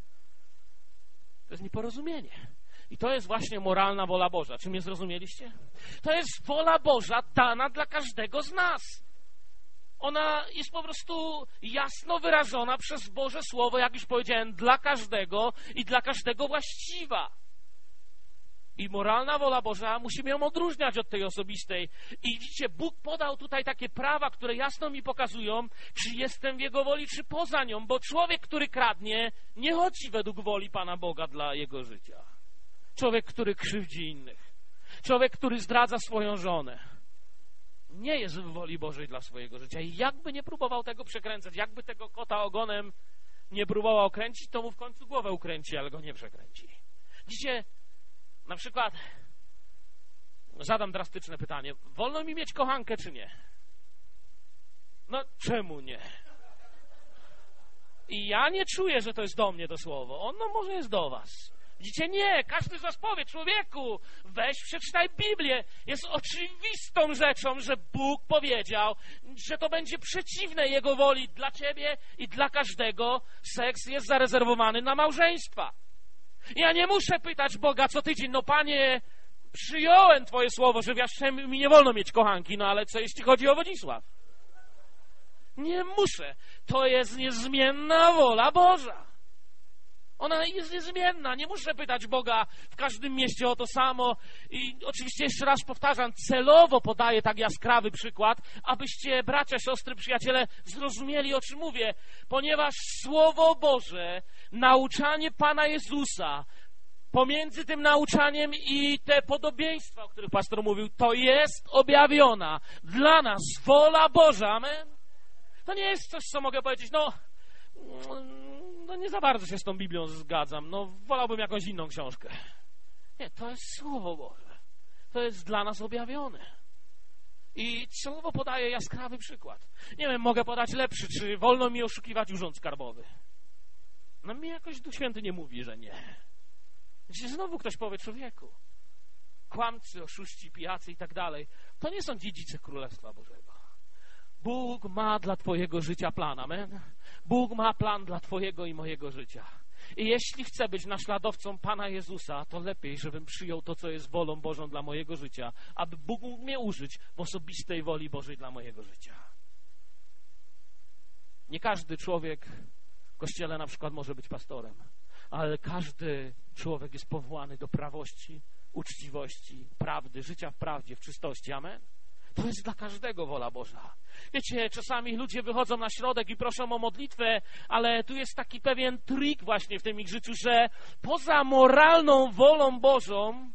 To jest nieporozumienie. I to jest właśnie moralna wola Boża. Czy mnie zrozumieliście? To jest wola Boża dana dla każdego z nas. Ona jest po prostu jasno wyrażona przez Boże Słowo, jak już powiedziałem, dla każdego i dla każdego właściwa. I moralna wola Boża, musimy ją odróżniać od tej osobistej. I widzicie, Bóg podał tutaj takie prawa, które jasno mi pokazują, czy jestem w Jego woli, czy poza nią, bo człowiek, który kradnie, nie chodzi według woli Pana Boga dla jego życia. Człowiek, który krzywdzi innych. Człowiek, który zdradza swoją żonę. Nie jest w woli Bożej dla swojego życia. I jakby nie próbował tego przekręcać, jakby tego kota ogonem nie próbował kręcić, to mu w końcu głowę ukręci, ale go nie przekręci. Widzicie, na przykład zadam drastyczne pytanie. Wolno mi mieć kochankę, czy nie? No, czemu nie? I ja nie czuję, że to jest do mnie to słowo. Ono może jest do was. Widzicie? Nie. Każdy z was powie, człowieku, weź, przeczytaj Biblię. Jest oczywistą rzeczą, że Bóg powiedział, że to będzie przeciwne Jego woli dla ciebie i dla każdego. Seks jest zarezerwowany na małżeństwa. Ja nie muszę pytać Boga co tydzień, no Panie, przyjąłem Twoje słowo, że wiesz, mi nie wolno mieć kochanki, no ale co jeśli chodzi o Wodzisław? Nie muszę. To jest niezmienna wola Boża. Ona jest niezmienna. Nie muszę pytać Boga w każdym mieście o to samo. I oczywiście jeszcze raz powtarzam, celowo podaję tak jaskrawy przykład, abyście, bracia, siostry, przyjaciele, zrozumieli, o czym mówię. Ponieważ Słowo Boże, nauczanie Pana Jezusa, pomiędzy tym nauczaniem i te podobieństwa, o których pastor mówił, to jest objawiona dla nas wola Boża. Amen? To nie jest coś, co mogę powiedzieć, no... no nie za bardzo się z tą Biblią zgadzam, no wolałbym jakąś inną książkę. Nie, to jest Słowo Boże. To jest dla nas objawione. I Słowo podaje jaskrawy przykład. Nie wiem, mogę podać lepszy, czy wolno mi oszukiwać urząd skarbowy? No mi jakoś Duch Święty nie mówi, że nie. Gdzie znowu ktoś powie, człowieku, kłamcy, oszuści, pijacy i tak dalej, to nie są dziedzice Królestwa Bożego. Bóg ma dla twojego życia plan, amen? Bóg ma plan dla twojego i mojego życia. I jeśli chcę być naśladowcą Pana Jezusa, to lepiej, żebym przyjął to, co jest wolą Bożą dla mojego życia, aby Bóg mógł mnie użyć w osobistej woli Bożej dla mojego życia. Nie każdy człowiek w Kościele na przykład może być pastorem, ale każdy człowiek jest powołany do prawości, uczciwości, prawdy, życia w prawdzie, w czystości. Amen? To jest dla każdego wola Boża. Wiecie, czasami ludzie wychodzą na środek i proszą o modlitwę, ale tu jest taki pewien trik właśnie w tym ich życiu, że poza moralną wolą Bożą,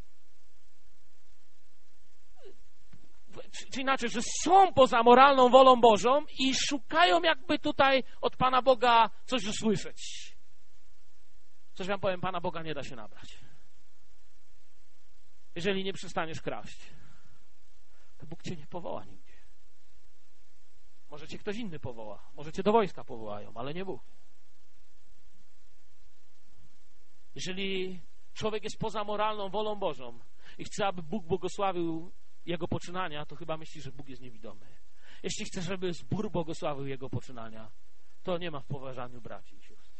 czy inaczej, że są poza moralną wolą Bożą i szukają jakby tutaj od Pana Boga coś usłyszeć. Coś wam powiem, Pana Boga nie da się nabrać. Jeżeli nie przestaniesz kraść, to Bóg cię nie powoła nigdzie. Może cię ktoś inny powoła, może cię do wojska powołają, ale nie Bóg. Jeżeli człowiek jest poza moralną wolą Bożą i chce, aby Bóg błogosławił jego poczynania, to chyba myśli, że Bóg jest niewidomy. Jeśli chce, żeby zbór błogosławił jego poczynania, to nie ma w poważaniu braci i sióstr.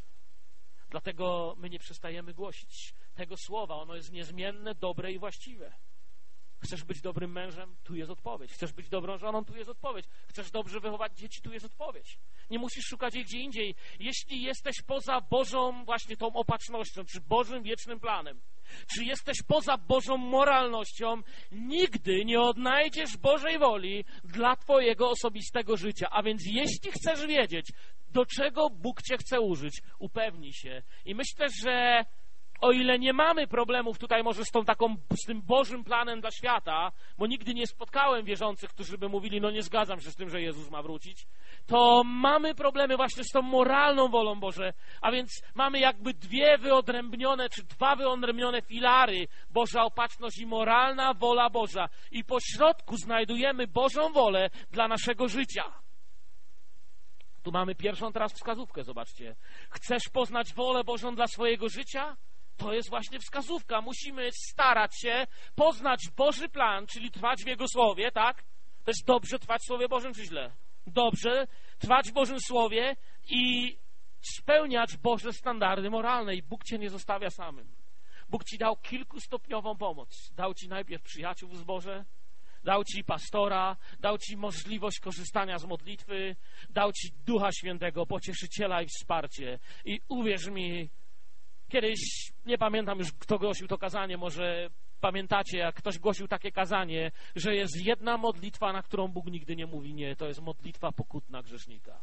Dlatego my nie przestajemy głosić tego słowa. Ono jest niezmienne, dobre i właściwe. Chcesz być dobrym mężem? Tu jest odpowiedź. Chcesz być dobrą żoną? Tu jest odpowiedź. Chcesz dobrze wychować dzieci? Tu jest odpowiedź. Nie musisz szukać jej gdzie indziej. Jeśli jesteś poza Bożą właśnie tą opatrznością, czy Bożym wiecznym planem, czy jesteś poza Bożą moralnością, nigdy nie odnajdziesz Bożej woli dla twojego osobistego życia. A więc jeśli chcesz wiedzieć, do czego Bóg cię chce użyć, upewnij się. I myślę, że o ile nie mamy problemów tutaj może z tą taką, z tym Bożym planem dla świata, bo nigdy nie spotkałem wierzących, którzy by mówili, no nie zgadzam się z tym, że Jezus ma wrócić, to mamy problemy właśnie z tą moralną wolą Boże, a więc mamy jakby dwie wyodrębnione, czy dwa wyodrębnione filary, Boża opatrzność i moralna wola Boża. I po środku znajdujemy Bożą wolę dla naszego życia. Tu mamy pierwszą teraz wskazówkę, zobaczcie. Chcesz poznać wolę Bożą dla swojego życia? To jest właśnie wskazówka. Musimy starać się poznać Boży plan, czyli trwać w Jego Słowie, tak? To jest dobrze trwać w Słowie Bożym, czy źle? Dobrze trwać w Bożym Słowie i spełniać Boże standardy moralne. I Bóg cię nie zostawia samym. Bóg ci dał kilkustopniową pomoc. Dał ci najpierw przyjaciół w zborze, dał ci pastora, dał ci możliwość korzystania z modlitwy, dał ci Ducha Świętego, pocieszyciela i wsparcie. I uwierz mi, kiedyś, nie pamiętam już, kto głosił to kazanie, może pamiętacie, jak ktoś głosił takie kazanie, że jest jedna modlitwa, na którą Bóg nigdy nie mówi nie, to jest modlitwa pokutna grzesznika.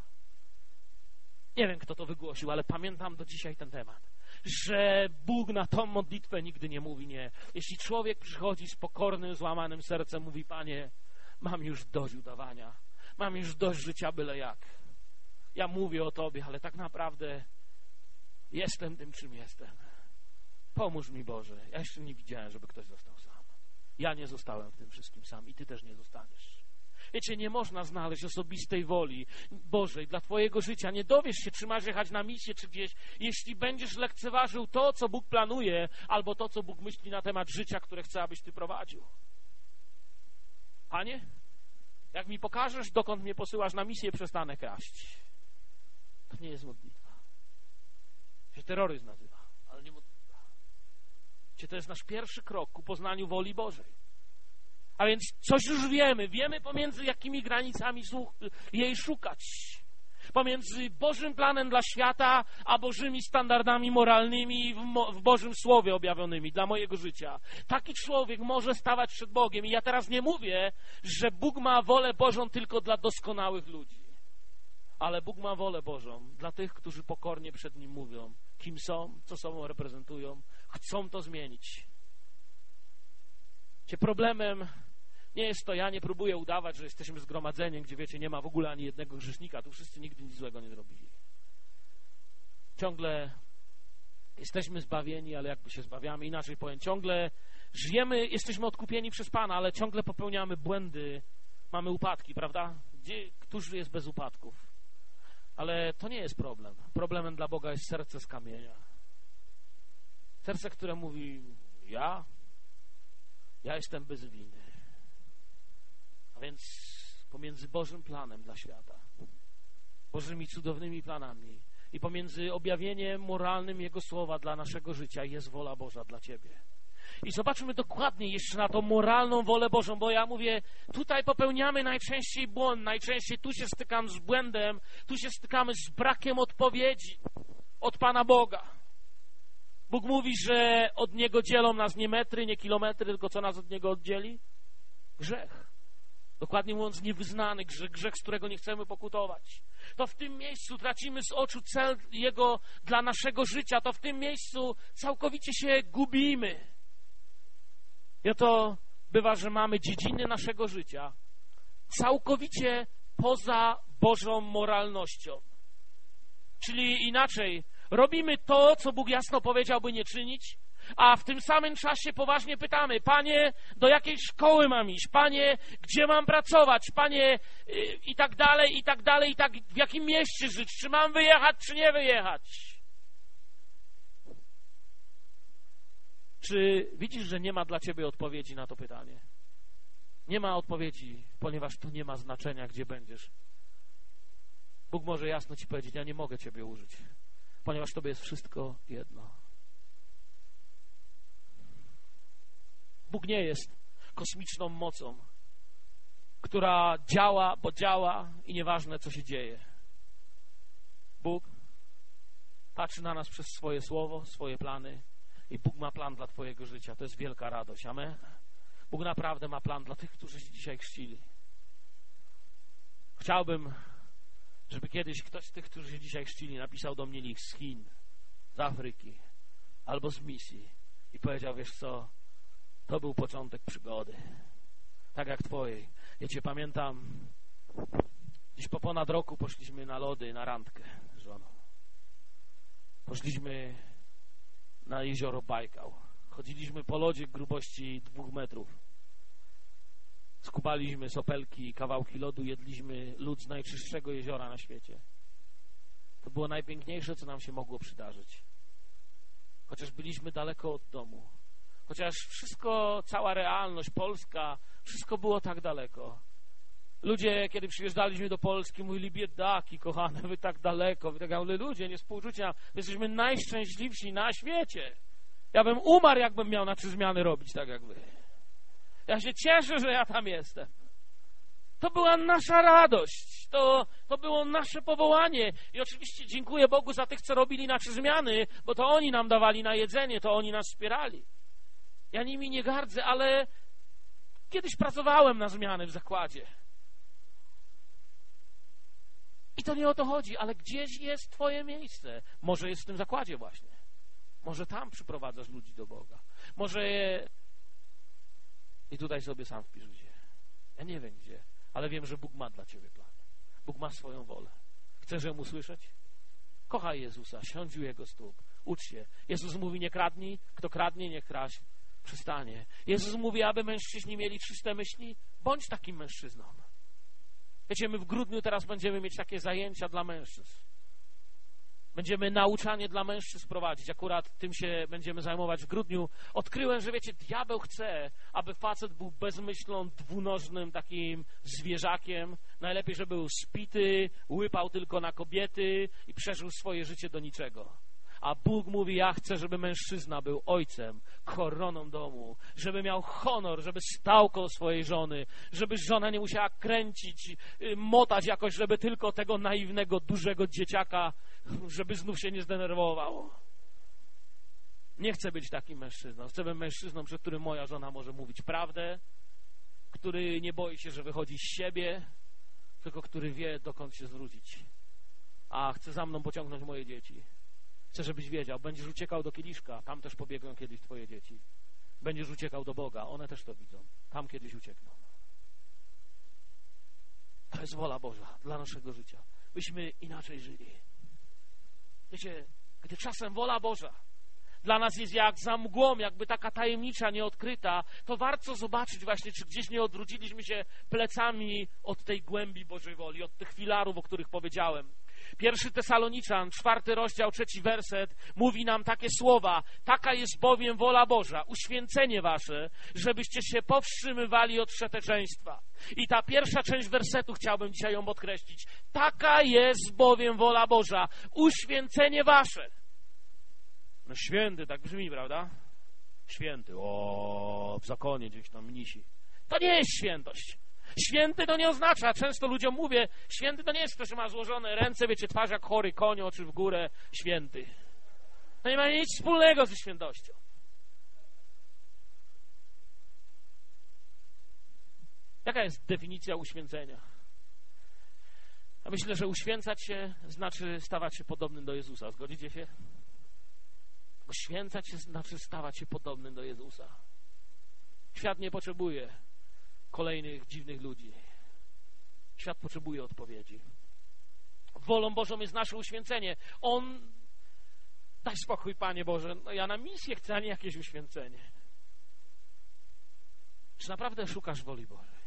Nie wiem, kto to wygłosił, ale pamiętam do dzisiaj ten temat, że Bóg na tą modlitwę nigdy nie mówi nie. Jeśli człowiek przychodzi z pokornym, złamanym sercem, mówi: Panie, mam już dość udawania, mam już dość życia byle jak. Ja mówię o Tobie, ale tak naprawdę jestem tym, czym jestem. Pomóż mi, Boże. Ja jeszcze nie widziałem, żeby ktoś został sam. Ja nie zostałem w tym wszystkim sam i Ty też nie zostaniesz. Wiecie, nie można znaleźć osobistej woli Bożej dla Twojego życia. Nie dowiesz się, czy masz jechać na misję, czy gdzieś, jeśli będziesz lekceważył to, co Bóg planuje, albo to, co Bóg myśli na temat życia, które chce, abyś Ty prowadził. Panie, jak mi pokażesz, dokąd mnie posyłasz na misję, przestanę kraść. To nie jest modlitwa. To się terroryzm nazywa, ale nie modlitwa. Wiecie, to jest nasz pierwszy krok ku poznaniu woli Bożej. A więc coś już wiemy. Wiemy, pomiędzy jakimi granicami jej szukać. Pomiędzy Bożym planem dla świata, a Bożymi standardami moralnymi w Bożym Słowie objawionymi dla mojego życia. Taki człowiek może stawać przed Bogiem. I ja teraz nie mówię, że Bóg ma wolę Bożą tylko dla doskonałych ludzi. Ale Bóg ma wolę Bożą dla tych, którzy pokornie przed Nim mówią, kim są, co sobą reprezentują, chcą to zmienić. Cie problemem nie jest to, ja nie próbuję udawać, że jesteśmy zgromadzeniem, gdzie, wiecie, nie ma w ogóle ani jednego grzesznika. Tu wszyscy nigdy nic złego nie zrobili. Ciągle jesteśmy zbawieni, ale jakby się zbawiamy, inaczej powiem, ciągle żyjemy, jesteśmy odkupieni przez Pana, ale ciągle popełniamy błędy, mamy upadki, prawda? Gdzie, któż jest bez upadków? Ale to nie jest problem. Problemem dla Boga jest serce z kamienia. Serce, które mówi: ja? Ja jestem bez winy. A więc pomiędzy Bożym planem dla świata, Bożymi cudownymi planami i pomiędzy objawieniem moralnym Jego Słowa dla naszego życia jest wola Boża dla Ciebie. I zobaczmy dokładnie jeszcze na tą moralną wolę Bożą, bo ja mówię, tutaj popełniamy najczęściej błąd, najczęściej tu się stykam z błędem, tu się stykamy z brakiem odpowiedzi od Pana Boga. Bóg mówi, że od Niego dzielą nas nie metry, nie kilometry, tylko co nas od Niego oddzieli? Grzech. Dokładnie mówiąc, niewyznany grzech, grzech, z którego nie chcemy pokutować. To w tym miejscu tracimy z oczu cel Jego dla naszego życia, to w tym miejscu całkowicie się gubimy. I oto bywa, że mamy dziedziny naszego życia całkowicie poza Bożą moralnością. Czyli inaczej, robimy to, co Bóg jasno powiedziałby nie czynić, a w tym samym czasie poważnie pytamy: Panie, do jakiej szkoły mam iść? Panie, gdzie mam pracować? Panie, yy, i tak dalej, i tak dalej, i tak, w jakim mieście żyć? Czy mam wyjechać, czy nie wyjechać? Czy widzisz, że nie ma dla Ciebie odpowiedzi na to pytanie? Nie ma odpowiedzi, ponieważ to nie ma znaczenia, gdzie będziesz. Bóg może jasno Ci powiedzieć: ja nie mogę Ciebie użyć, ponieważ Tobie jest wszystko jedno. Bóg nie jest kosmiczną mocą, która działa, bo działa i nieważne, co się dzieje. Bóg patrzy na nas przez swoje słowo, swoje plany i Bóg ma plan dla twojego życia. To jest wielka radość. Amen? Bóg naprawdę ma plan dla tych, którzy się dzisiaj chrzcili. Chciałbym, żeby kiedyś ktoś z tych, którzy się dzisiaj chrzcili, napisał do mnie list z Chin, z Afryki albo z misji i powiedział, wiesz co, to był początek przygody. Tak jak twojej. Ja cię pamiętam, dziś po ponad roku poszliśmy na lody, na randkę z żoną. Poszliśmy na jezioro Bajkał. Chodziliśmy po lodzie grubości dwóch metrów. Skubaliśmy sopelki, kawałki lodu, jedliśmy lód z najczystszego jeziora na świecie. To było najpiękniejsze, co nam się mogło przydarzyć. Chociaż byliśmy daleko od domu. Chociaż wszystko, cała realność polska, wszystko było tak daleko. Ludzie, kiedy przyjeżdżaliśmy do Polski, mówili, biedaki, kochane, wy tak daleko. Wy tak, ale ludzie, nie współczucia, my jesteśmy najszczęśliwsi na świecie. Ja bym umarł, jakbym miał na trzy zmiany robić tak jak wy. Ja się cieszę, że ja tam jestem. To była nasza radość. To, to było nasze powołanie. I oczywiście dziękuję Bogu za tych, co robili na trzy zmiany, bo to oni nam dawali na jedzenie, to oni nas wspierali. Ja nimi nie gardzę, ale kiedyś pracowałem na zmiany w zakładzie. I to nie o to chodzi, ale gdzieś jest twoje miejsce. Może jest w tym zakładzie właśnie. Może tam przyprowadzasz ludzi do Boga. Może je... I tutaj sobie sam wpisz gdzie. Ja nie wiem gdzie, ale wiem, że Bóg ma dla ciebie plan. Bóg ma swoją wolę. Chcesz ją usłyszeć? Kochaj Jezusa, siądź u Jego stóp. Ucz się. Jezus mówi, nie kradnij. Kto kradnie, niech kraść przestanie. Jezus mówi, aby mężczyźni mieli czyste myśli. Bądź takim mężczyzną. Wiecie, my w grudniu teraz będziemy mieć takie zajęcia dla mężczyzn. Będziemy nauczanie dla mężczyzn prowadzić. Akurat tym się będziemy zajmować w grudniu. Odkryłem, że wiecie, diabeł chce, aby facet był bezmyślną, dwunożnym takim zwierzakiem. Najlepiej, żeby był spity, łypał tylko na kobiety i przeżył swoje życie do niczego. A Bóg mówi, ja chcę, żeby mężczyzna był ojcem, koroną domu, żeby miał honor, żeby stał koło swojej żony, żeby żona nie musiała kręcić, motać jakoś, żeby tylko tego naiwnego, dużego dzieciaka, żeby znów się nie zdenerwował. Nie chcę być takim mężczyzną. Chcę być mężczyzną, przed którym moja żona może mówić prawdę, który nie boi się, że wychodzi z siebie, tylko który wie, dokąd się zwrócić. A chcę za mną pociągnąć moje dzieci. Chcę, żebyś wiedział, będziesz uciekał do kieliszka, tam też pobiegną kiedyś twoje dzieci. Będziesz uciekał do Boga, one też to widzą. Tam kiedyś uciekną. To jest wola Boża dla naszego życia. Byśmy inaczej żyli. Wiecie, gdy czasem wola Boża dla nas jest jak za mgłą, jakby taka tajemnicza, nieodkryta, to warto zobaczyć właśnie, czy gdzieś nie odwróciliśmy się plecami od tej głębi Bożej woli, od tych filarów, o których powiedziałem. Pierwszy Tesaloniczan, czwarty rozdział, trzeci werset mówi nam takie słowa: taka jest bowiem wola Boża, uświęcenie wasze, żebyście się powstrzymywali od wszeteczeństwa. I ta pierwsza część wersetu chciałbym dzisiaj ją podkreślić. Taka jest bowiem wola Boża, uświęcenie wasze. No święty, tak brzmi, prawda? Święty, o, w zakonie gdzieś tam mnisi. To nie jest świętość. Święty to nie oznacza, często ludziom mówię, święty to nie jest ktoś, kto ma złożone ręce, wiecie, twarz jak chory koń, oczy w górę, święty. To nie ma nic wspólnego ze świętością. Jaka jest definicja uświęcenia? Ja myślę, że uświęcać się znaczy stawać się podobnym do Jezusa. Zgodzicie się? Uświęcać się znaczy stawać się podobnym do Jezusa. Świat nie potrzebuje kolejnych dziwnych ludzi. Świat potrzebuje odpowiedzi. Wolą Bożą jest nasze uświęcenie. On... Daj spokój, Panie Boże, no ja na misję chcę, a nie jakieś uświęcenie. Czy naprawdę szukasz woli Bożej?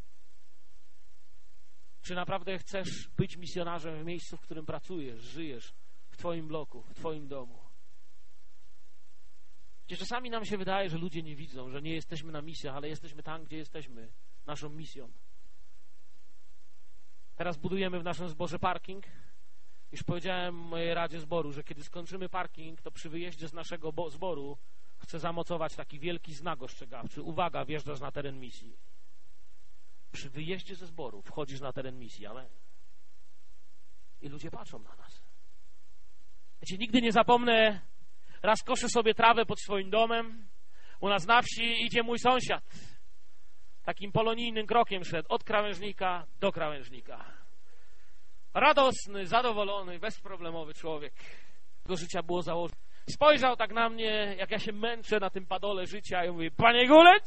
Czy naprawdę chcesz być misjonarzem w miejscu, w którym pracujesz, żyjesz, w Twoim bloku, w Twoim domu? Gdzie czasami nam się wydaje, że ludzie nie widzą, że nie jesteśmy na misjach, ale jesteśmy tam, gdzie jesteśmy, naszą misją. Teraz budujemy w naszym zborze parking. Już powiedziałem mojej Radzie Zboru, że kiedy skończymy parking, to przy wyjeździe z naszego zboru Chcę zamocować taki wielki znak ostrzegawczy. Uwaga, wjeżdżasz na teren misji. Przy wyjeździe ze zboru wchodzisz na teren misji. Amen. I ludzie patrzą na nas. Ja cię nigdy nie zapomnę, raz koszę sobie trawę pod swoim domem. U nas na wsi idzie mój sąsiad. Takim polonijnym krokiem szedł od krawężnika do krawężnika. Radosny, zadowolony, bezproblemowy człowiek. Jego życia było założone. Spojrzał tak na mnie, jak ja się męczę na tym padole życia i mówi: panie Gulec!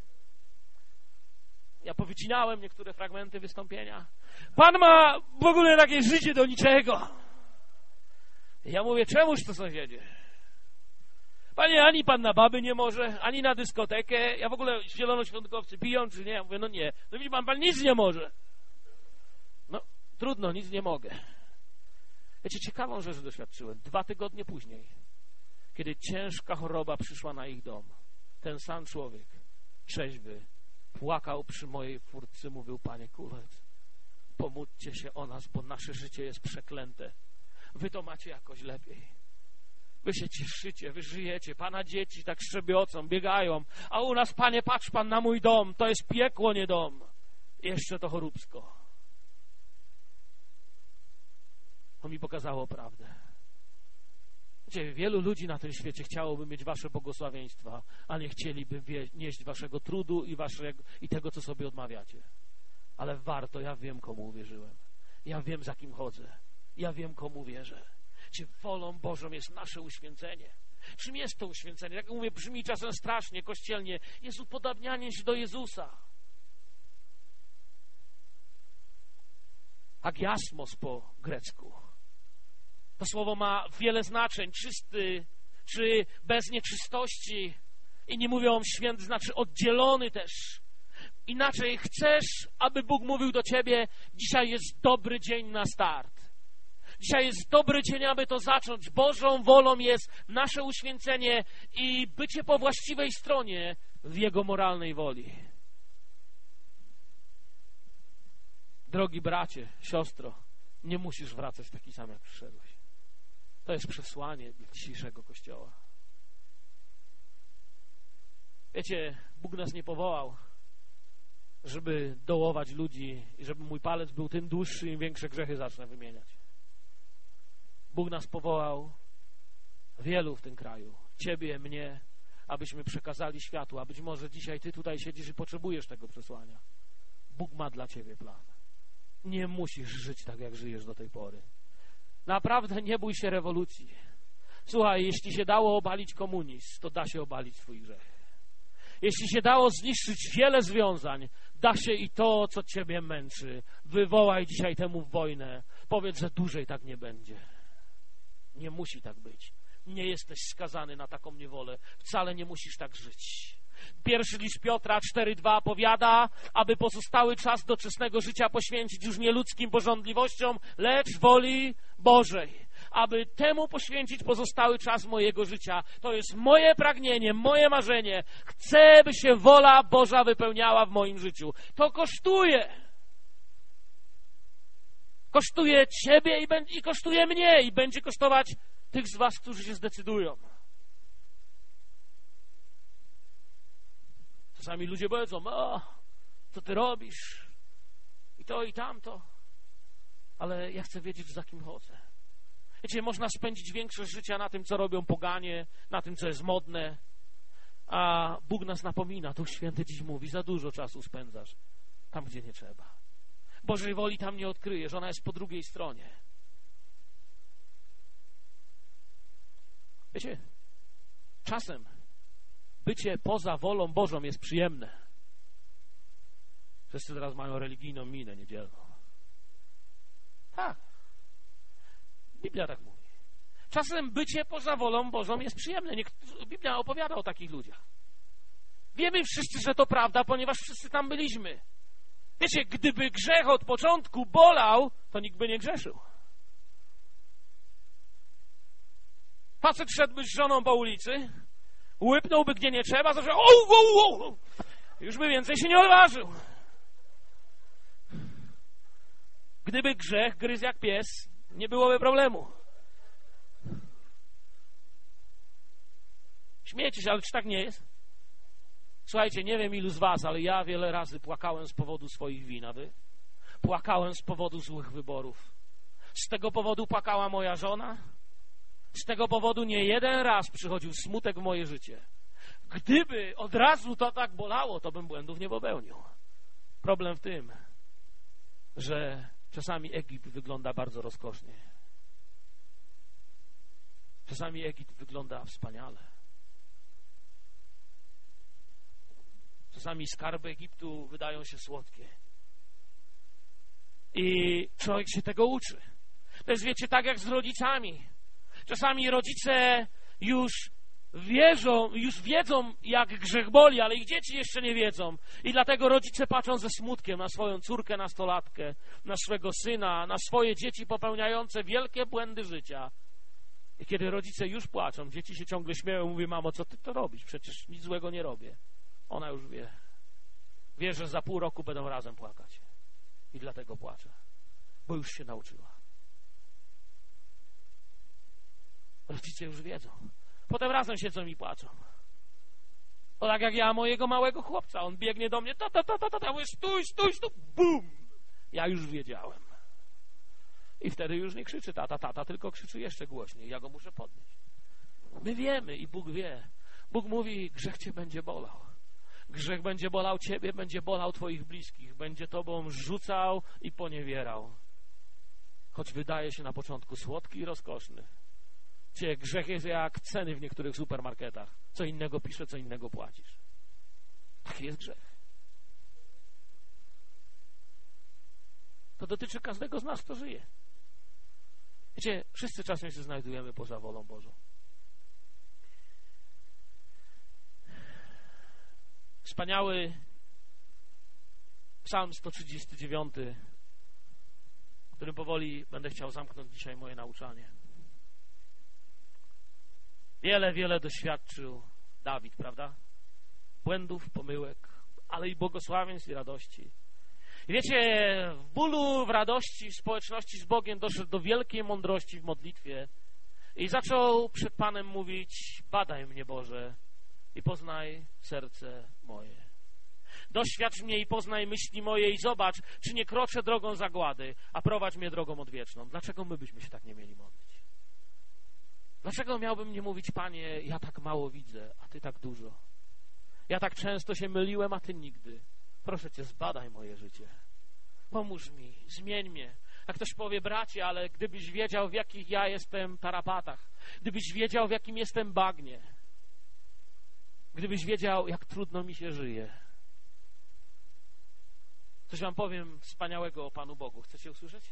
Ja powycinałem niektóre fragmenty wystąpienia. Pan ma w ogóle takie życie do niczego. Ja mówię: czemuż to, sąsiedzie? Panie, ani pan na baby nie może, ani na dyskotekę. Ja w ogóle zielonoświątkowcy piją, czy nie? Ja mówię: no nie. No widzi pan, pan nic nie może. No, trudno, nic nie mogę. Wiecie, ciekawą rzecz doświadczyłem. Dwa tygodnie później, kiedy ciężka choroba przyszła na ich dom, ten sam człowiek, trzeźwy, płakał przy mojej furtce, mówił: panie Kulec, pomódlcie się o nas, bo nasze życie jest przeklęte. Wy to macie jakoś lepiej. Wy się cieszycie, wy żyjecie. Pana dzieci tak szczebiocą, biegają. A u nas, panie, patrz pan na mój dom. To jest piekło, nie dom. Jeszcze to choróbsko. To mi pokazało prawdę. Wiecie, wielu ludzi na tym świecie chciałoby mieć wasze błogosławieństwa, a nie chcieliby wie, nieść waszego trudu i, waszego, i tego, co sobie odmawiacie. Ale warto, ja wiem, komu uwierzyłem. Ja wiem, za kim chodzę. Ja wiem, komu wierzę. Czy wolą Bożą jest nasze uświęcenie? Czym jest to uświęcenie? Jak mówię, brzmi czasem strasznie, kościelnie. Jest upodabnianie się do Jezusa. Agiasmos po grecku. To słowo ma wiele znaczeń. Czysty, czy bez nieczystości. Inni mówią, święty znaczy oddzielony też. Inaczej, chcesz, aby Bóg mówił do ciebie: dzisiaj jest dobry dzień na start. Dzisiaj jest dobry dzień, aby to zacząć. Bożą wolą jest nasze uświęcenie i bycie po właściwej stronie w Jego moralnej woli. Drogi bracie, siostro, nie musisz wracać taki sam, jak przyszedłeś. To jest przesłanie dla dzisiejszego Kościoła. Wiecie, Bóg nas nie powołał, żeby dołować ludzi i żeby mój palec był tym dłuższy, im większe grzechy zacznę wymieniać. Bóg nas powołał, wielu w tym kraju, ciebie, mnie, abyśmy przekazali światu, a być może dzisiaj ty tutaj siedzisz i potrzebujesz tego przesłania. Bóg ma dla ciebie plan. Nie musisz żyć tak, jak żyjesz do tej pory. Naprawdę nie bój się rewolucji. Słuchaj, jeśli się dało obalić komunizm, to da się obalić twój grzech. Jeśli się dało zniszczyć wiele związań, da się i to, co ciebie męczy. Wywołaj dzisiaj temu wojnę. Powiedz, że dłużej tak nie będzie. Nie musi tak być. Nie jesteś skazany na taką niewolę. Wcale nie musisz tak żyć. Pierwszy list Piotra cztery dwa powiada, aby pozostały czas doczesnego życia poświęcić już nie ludzkim porządliwościom, lecz woli Bożej. Aby temu poświęcić pozostały czas mojego życia. To jest moje pragnienie, moje marzenie. Chcę, by się wola Boża wypełniała w moim życiu. To kosztuje. Kosztuje ciebie i, be- i kosztuje mnie i będzie kosztować tych z was, którzy się zdecydują. Czasami ludzie powiedzą: o, co ty robisz? I to, i tamto. Ale ja chcę wiedzieć, za kim chodzę. Wiecie, można spędzić większość życia na tym, co robią poganie, na tym, co jest modne, a Bóg nas napomina. Duch Święty dziś mówi: za dużo czasu spędzasz tam, gdzie nie trzeba. Bożej woli tam nie odkryjesz, ona jest po drugiej stronie. Wiecie, czasem bycie poza wolą Bożą jest przyjemne. Wszyscy teraz mają religijną minę niedzielną. Tak. Biblia tak mówi. Czasem bycie poza wolą Bożą jest przyjemne. Biblia opowiada o takich ludziach. Wiemy wszyscy, że to prawda, ponieważ wszyscy tam byliśmy. Wiecie, gdyby grzech od początku bolał, to nikt by nie grzeszył. Facet szedłby z żoną po ulicy, łypnąłby gdzie nie trzeba, zawsze o, o, o, już by więcej się nie odważył. Gdyby grzech gryzł jak pies, nie byłoby problemu. Śmiejecie się, ale czy tak nie jest? Słuchajcie, nie wiem ilu z was, ale ja wiele razy płakałem z powodu swoich win, a wy? Płakałem z powodu złych wyborów. Z tego powodu płakała moja żona. Z tego powodu nie jeden raz przychodził smutek w moje życie. Gdyby od razu to tak bolało, to bym błędów nie popełnił. Problem w tym, że czasami Egipt wygląda bardzo rozkosznie. Czasami Egipt wygląda wspaniale. Czasami skarby Egiptu wydają się słodkie. I człowiek się tego uczy. To jest, wiecie, tak jak z rodzicami. Czasami rodzice już wierzą, już wiedzą, jak grzech boli, ale ich dzieci jeszcze nie wiedzą. I dlatego rodzice patrzą ze smutkiem na swoją córkę nastolatkę, na swego syna, na swoje dzieci popełniające wielkie błędy życia. I kiedy rodzice już płaczą, dzieci się ciągle śmieją, mówią: mamo, co ty to robisz? Przecież nic złego nie robię. Ona już wie. Wie, że za pół roku będą razem płakać. I dlatego płacze. Bo już się nauczyła. Rodzice już wiedzą. Potem razem siedzą i płaczą. O, tak jak ja mojego małego chłopca. On biegnie do mnie. Ta, ta, ta, ta, ta, ta. Mówię: stój, stój, stój. Bum! Ja już wiedziałem. I wtedy już nie krzyczy tata, tata, tylko krzyczy jeszcze głośniej. Ja go muszę podnieść. My wiemy i Bóg wie. Bóg mówi: grzech cię będzie bolał. Grzech będzie bolał ciebie, będzie bolał twoich bliskich. Będzie tobą rzucał i poniewierał. Choć wydaje się na początku słodki i rozkoszny. Cie, grzech jest jak ceny w niektórych supermarketach. Co innego pisze, co innego płacisz. Taki jest grzech. To dotyczy każdego z nas, kto żyje. Wiecie, wszyscy czasem się znajdujemy poza wolą Bożą. Wspaniały Psalm sto trzydziesty dziewiąty, którym powoli będę chciał zamknąć dzisiaj moje nauczanie. Wiele, wiele doświadczył Dawid, prawda? Błędów, pomyłek, ale i błogosławieństw i radości. I wiecie, w bólu, w radości, w społeczności z Bogiem doszedł do wielkiej mądrości w modlitwie i zaczął przed Panem mówić: badaj mnie, Boże, i poznaj serce moje. Doświadcz mnie i poznaj myśli moje i zobacz, czy nie kroczę drogą zagłady, a prowadź mnie drogą odwieczną. Dlaczego my byśmy się tak nie mieli modlić? Dlaczego miałbym nie mówić: Panie, ja tak mało widzę, a Ty tak dużo. Ja tak często się myliłem, a Ty nigdy. Proszę Cię, zbadaj moje życie. Pomóż mi, zmień mnie. A ktoś powie: bracie, ale gdybyś wiedział, w jakich ja jestem tarapatach, gdybyś wiedział, w jakim jestem bagnie, gdybyś wiedział, jak trudno mi się żyje. Coś wam powiem wspaniałego o Panu Bogu. Chcecie usłyszeć?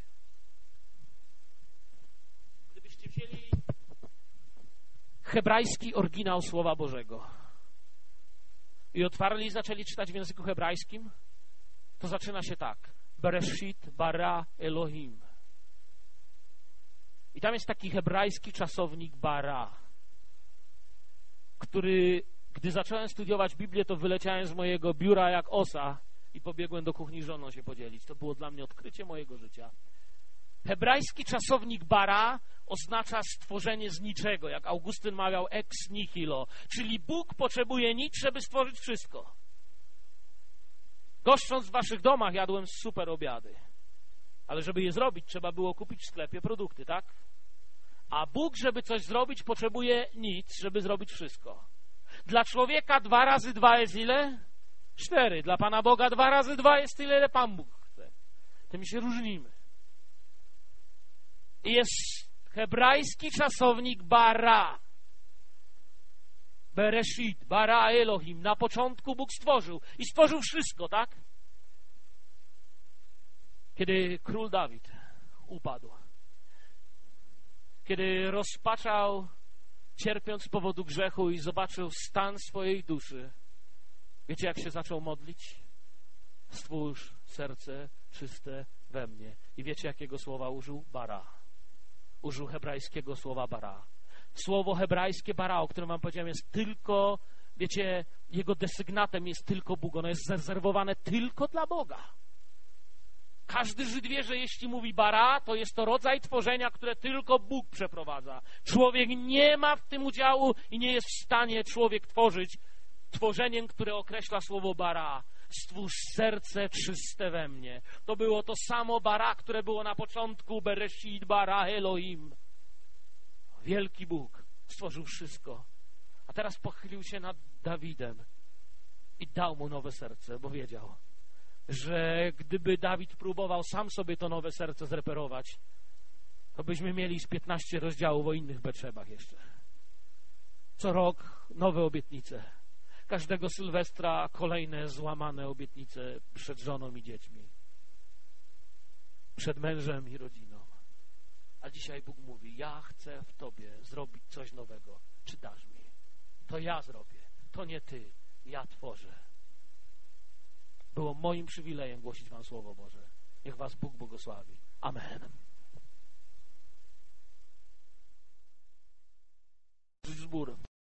Gdybyście wzięli hebrajski oryginał Słowa Bożego i otwarli i zaczęli czytać w języku hebrajskim, to zaczyna się tak: Bereshit bara Elohim. I tam jest taki hebrajski czasownik bara, który, gdy zacząłem studiować Biblię, to wyleciałem z mojego biura jak osa i pobiegłem do kuchni z żoną się podzielić. To było dla mnie odkrycie mojego życia. Hebrajski czasownik bara oznacza stworzenie z niczego, jak Augustyn mawiał ex nihilo, czyli Bóg potrzebuje nic, żeby stworzyć wszystko. Goszcząc w waszych domach, jadłem super obiady, ale żeby je zrobić, trzeba było kupić w sklepie produkty, tak? A Bóg, żeby coś zrobić, potrzebuje nic, żeby zrobić wszystko. Dla człowieka dwa razy dwa jest ile? Cztery. Dla Pana Boga dwa razy dwa jest tyle, ile Pan Bóg chce. Tym się różnimy. I jest hebrajski czasownik bara. Bereshit, bara Elohim. Na początku Bóg stworzył. I stworzył wszystko, tak? Kiedy król Dawid upadł, kiedy rozpaczał, cierpiąc z powodu grzechu, i zobaczył stan swojej duszy, wiecie, jak się zaczął modlić? Stwórz serce czyste we mnie. I wiecie, jakiego słowa użył? Bara. Użył hebrajskiego słowa bara. Słowo hebrajskie bara, o którym wam powiedziałem, jest tylko, wiecie, jego desygnatem jest tylko Bóg. Ono jest zarezerwowane tylko dla Boga. Każdy Żyd wie, że jeśli mówi bara, to jest to rodzaj tworzenia, które tylko Bóg przeprowadza. Człowiek nie ma w tym udziału i nie jest w stanie człowiek tworzyć tworzeniem, które określa słowo bara. Stwórz serce czyste we mnie. To było to samo bara, które było na początku. Bereshit bara Elohim. Wielki Bóg stworzył wszystko. A teraz pochylił się nad Dawidem i dał mu nowe serce, bo wiedział, że gdyby Dawid próbował sam sobie to nowe serce zreperować, to byśmy mieli z piętnaście rozdziałów o innych Betrzebach jeszcze. Co rok nowe obietnice. Każdego Sylwestra kolejne złamane obietnice przed żoną i dziećmi. Przed mężem i rodziną. A dzisiaj Bóg mówi, ja chcę w Tobie zrobić coś nowego. Czy dasz mi? To ja zrobię. To nie Ty. Ja tworzę. Było moim przywilejem głosić Wam Słowo Boże. Niech Was Bóg błogosławi. Amen. Zbór.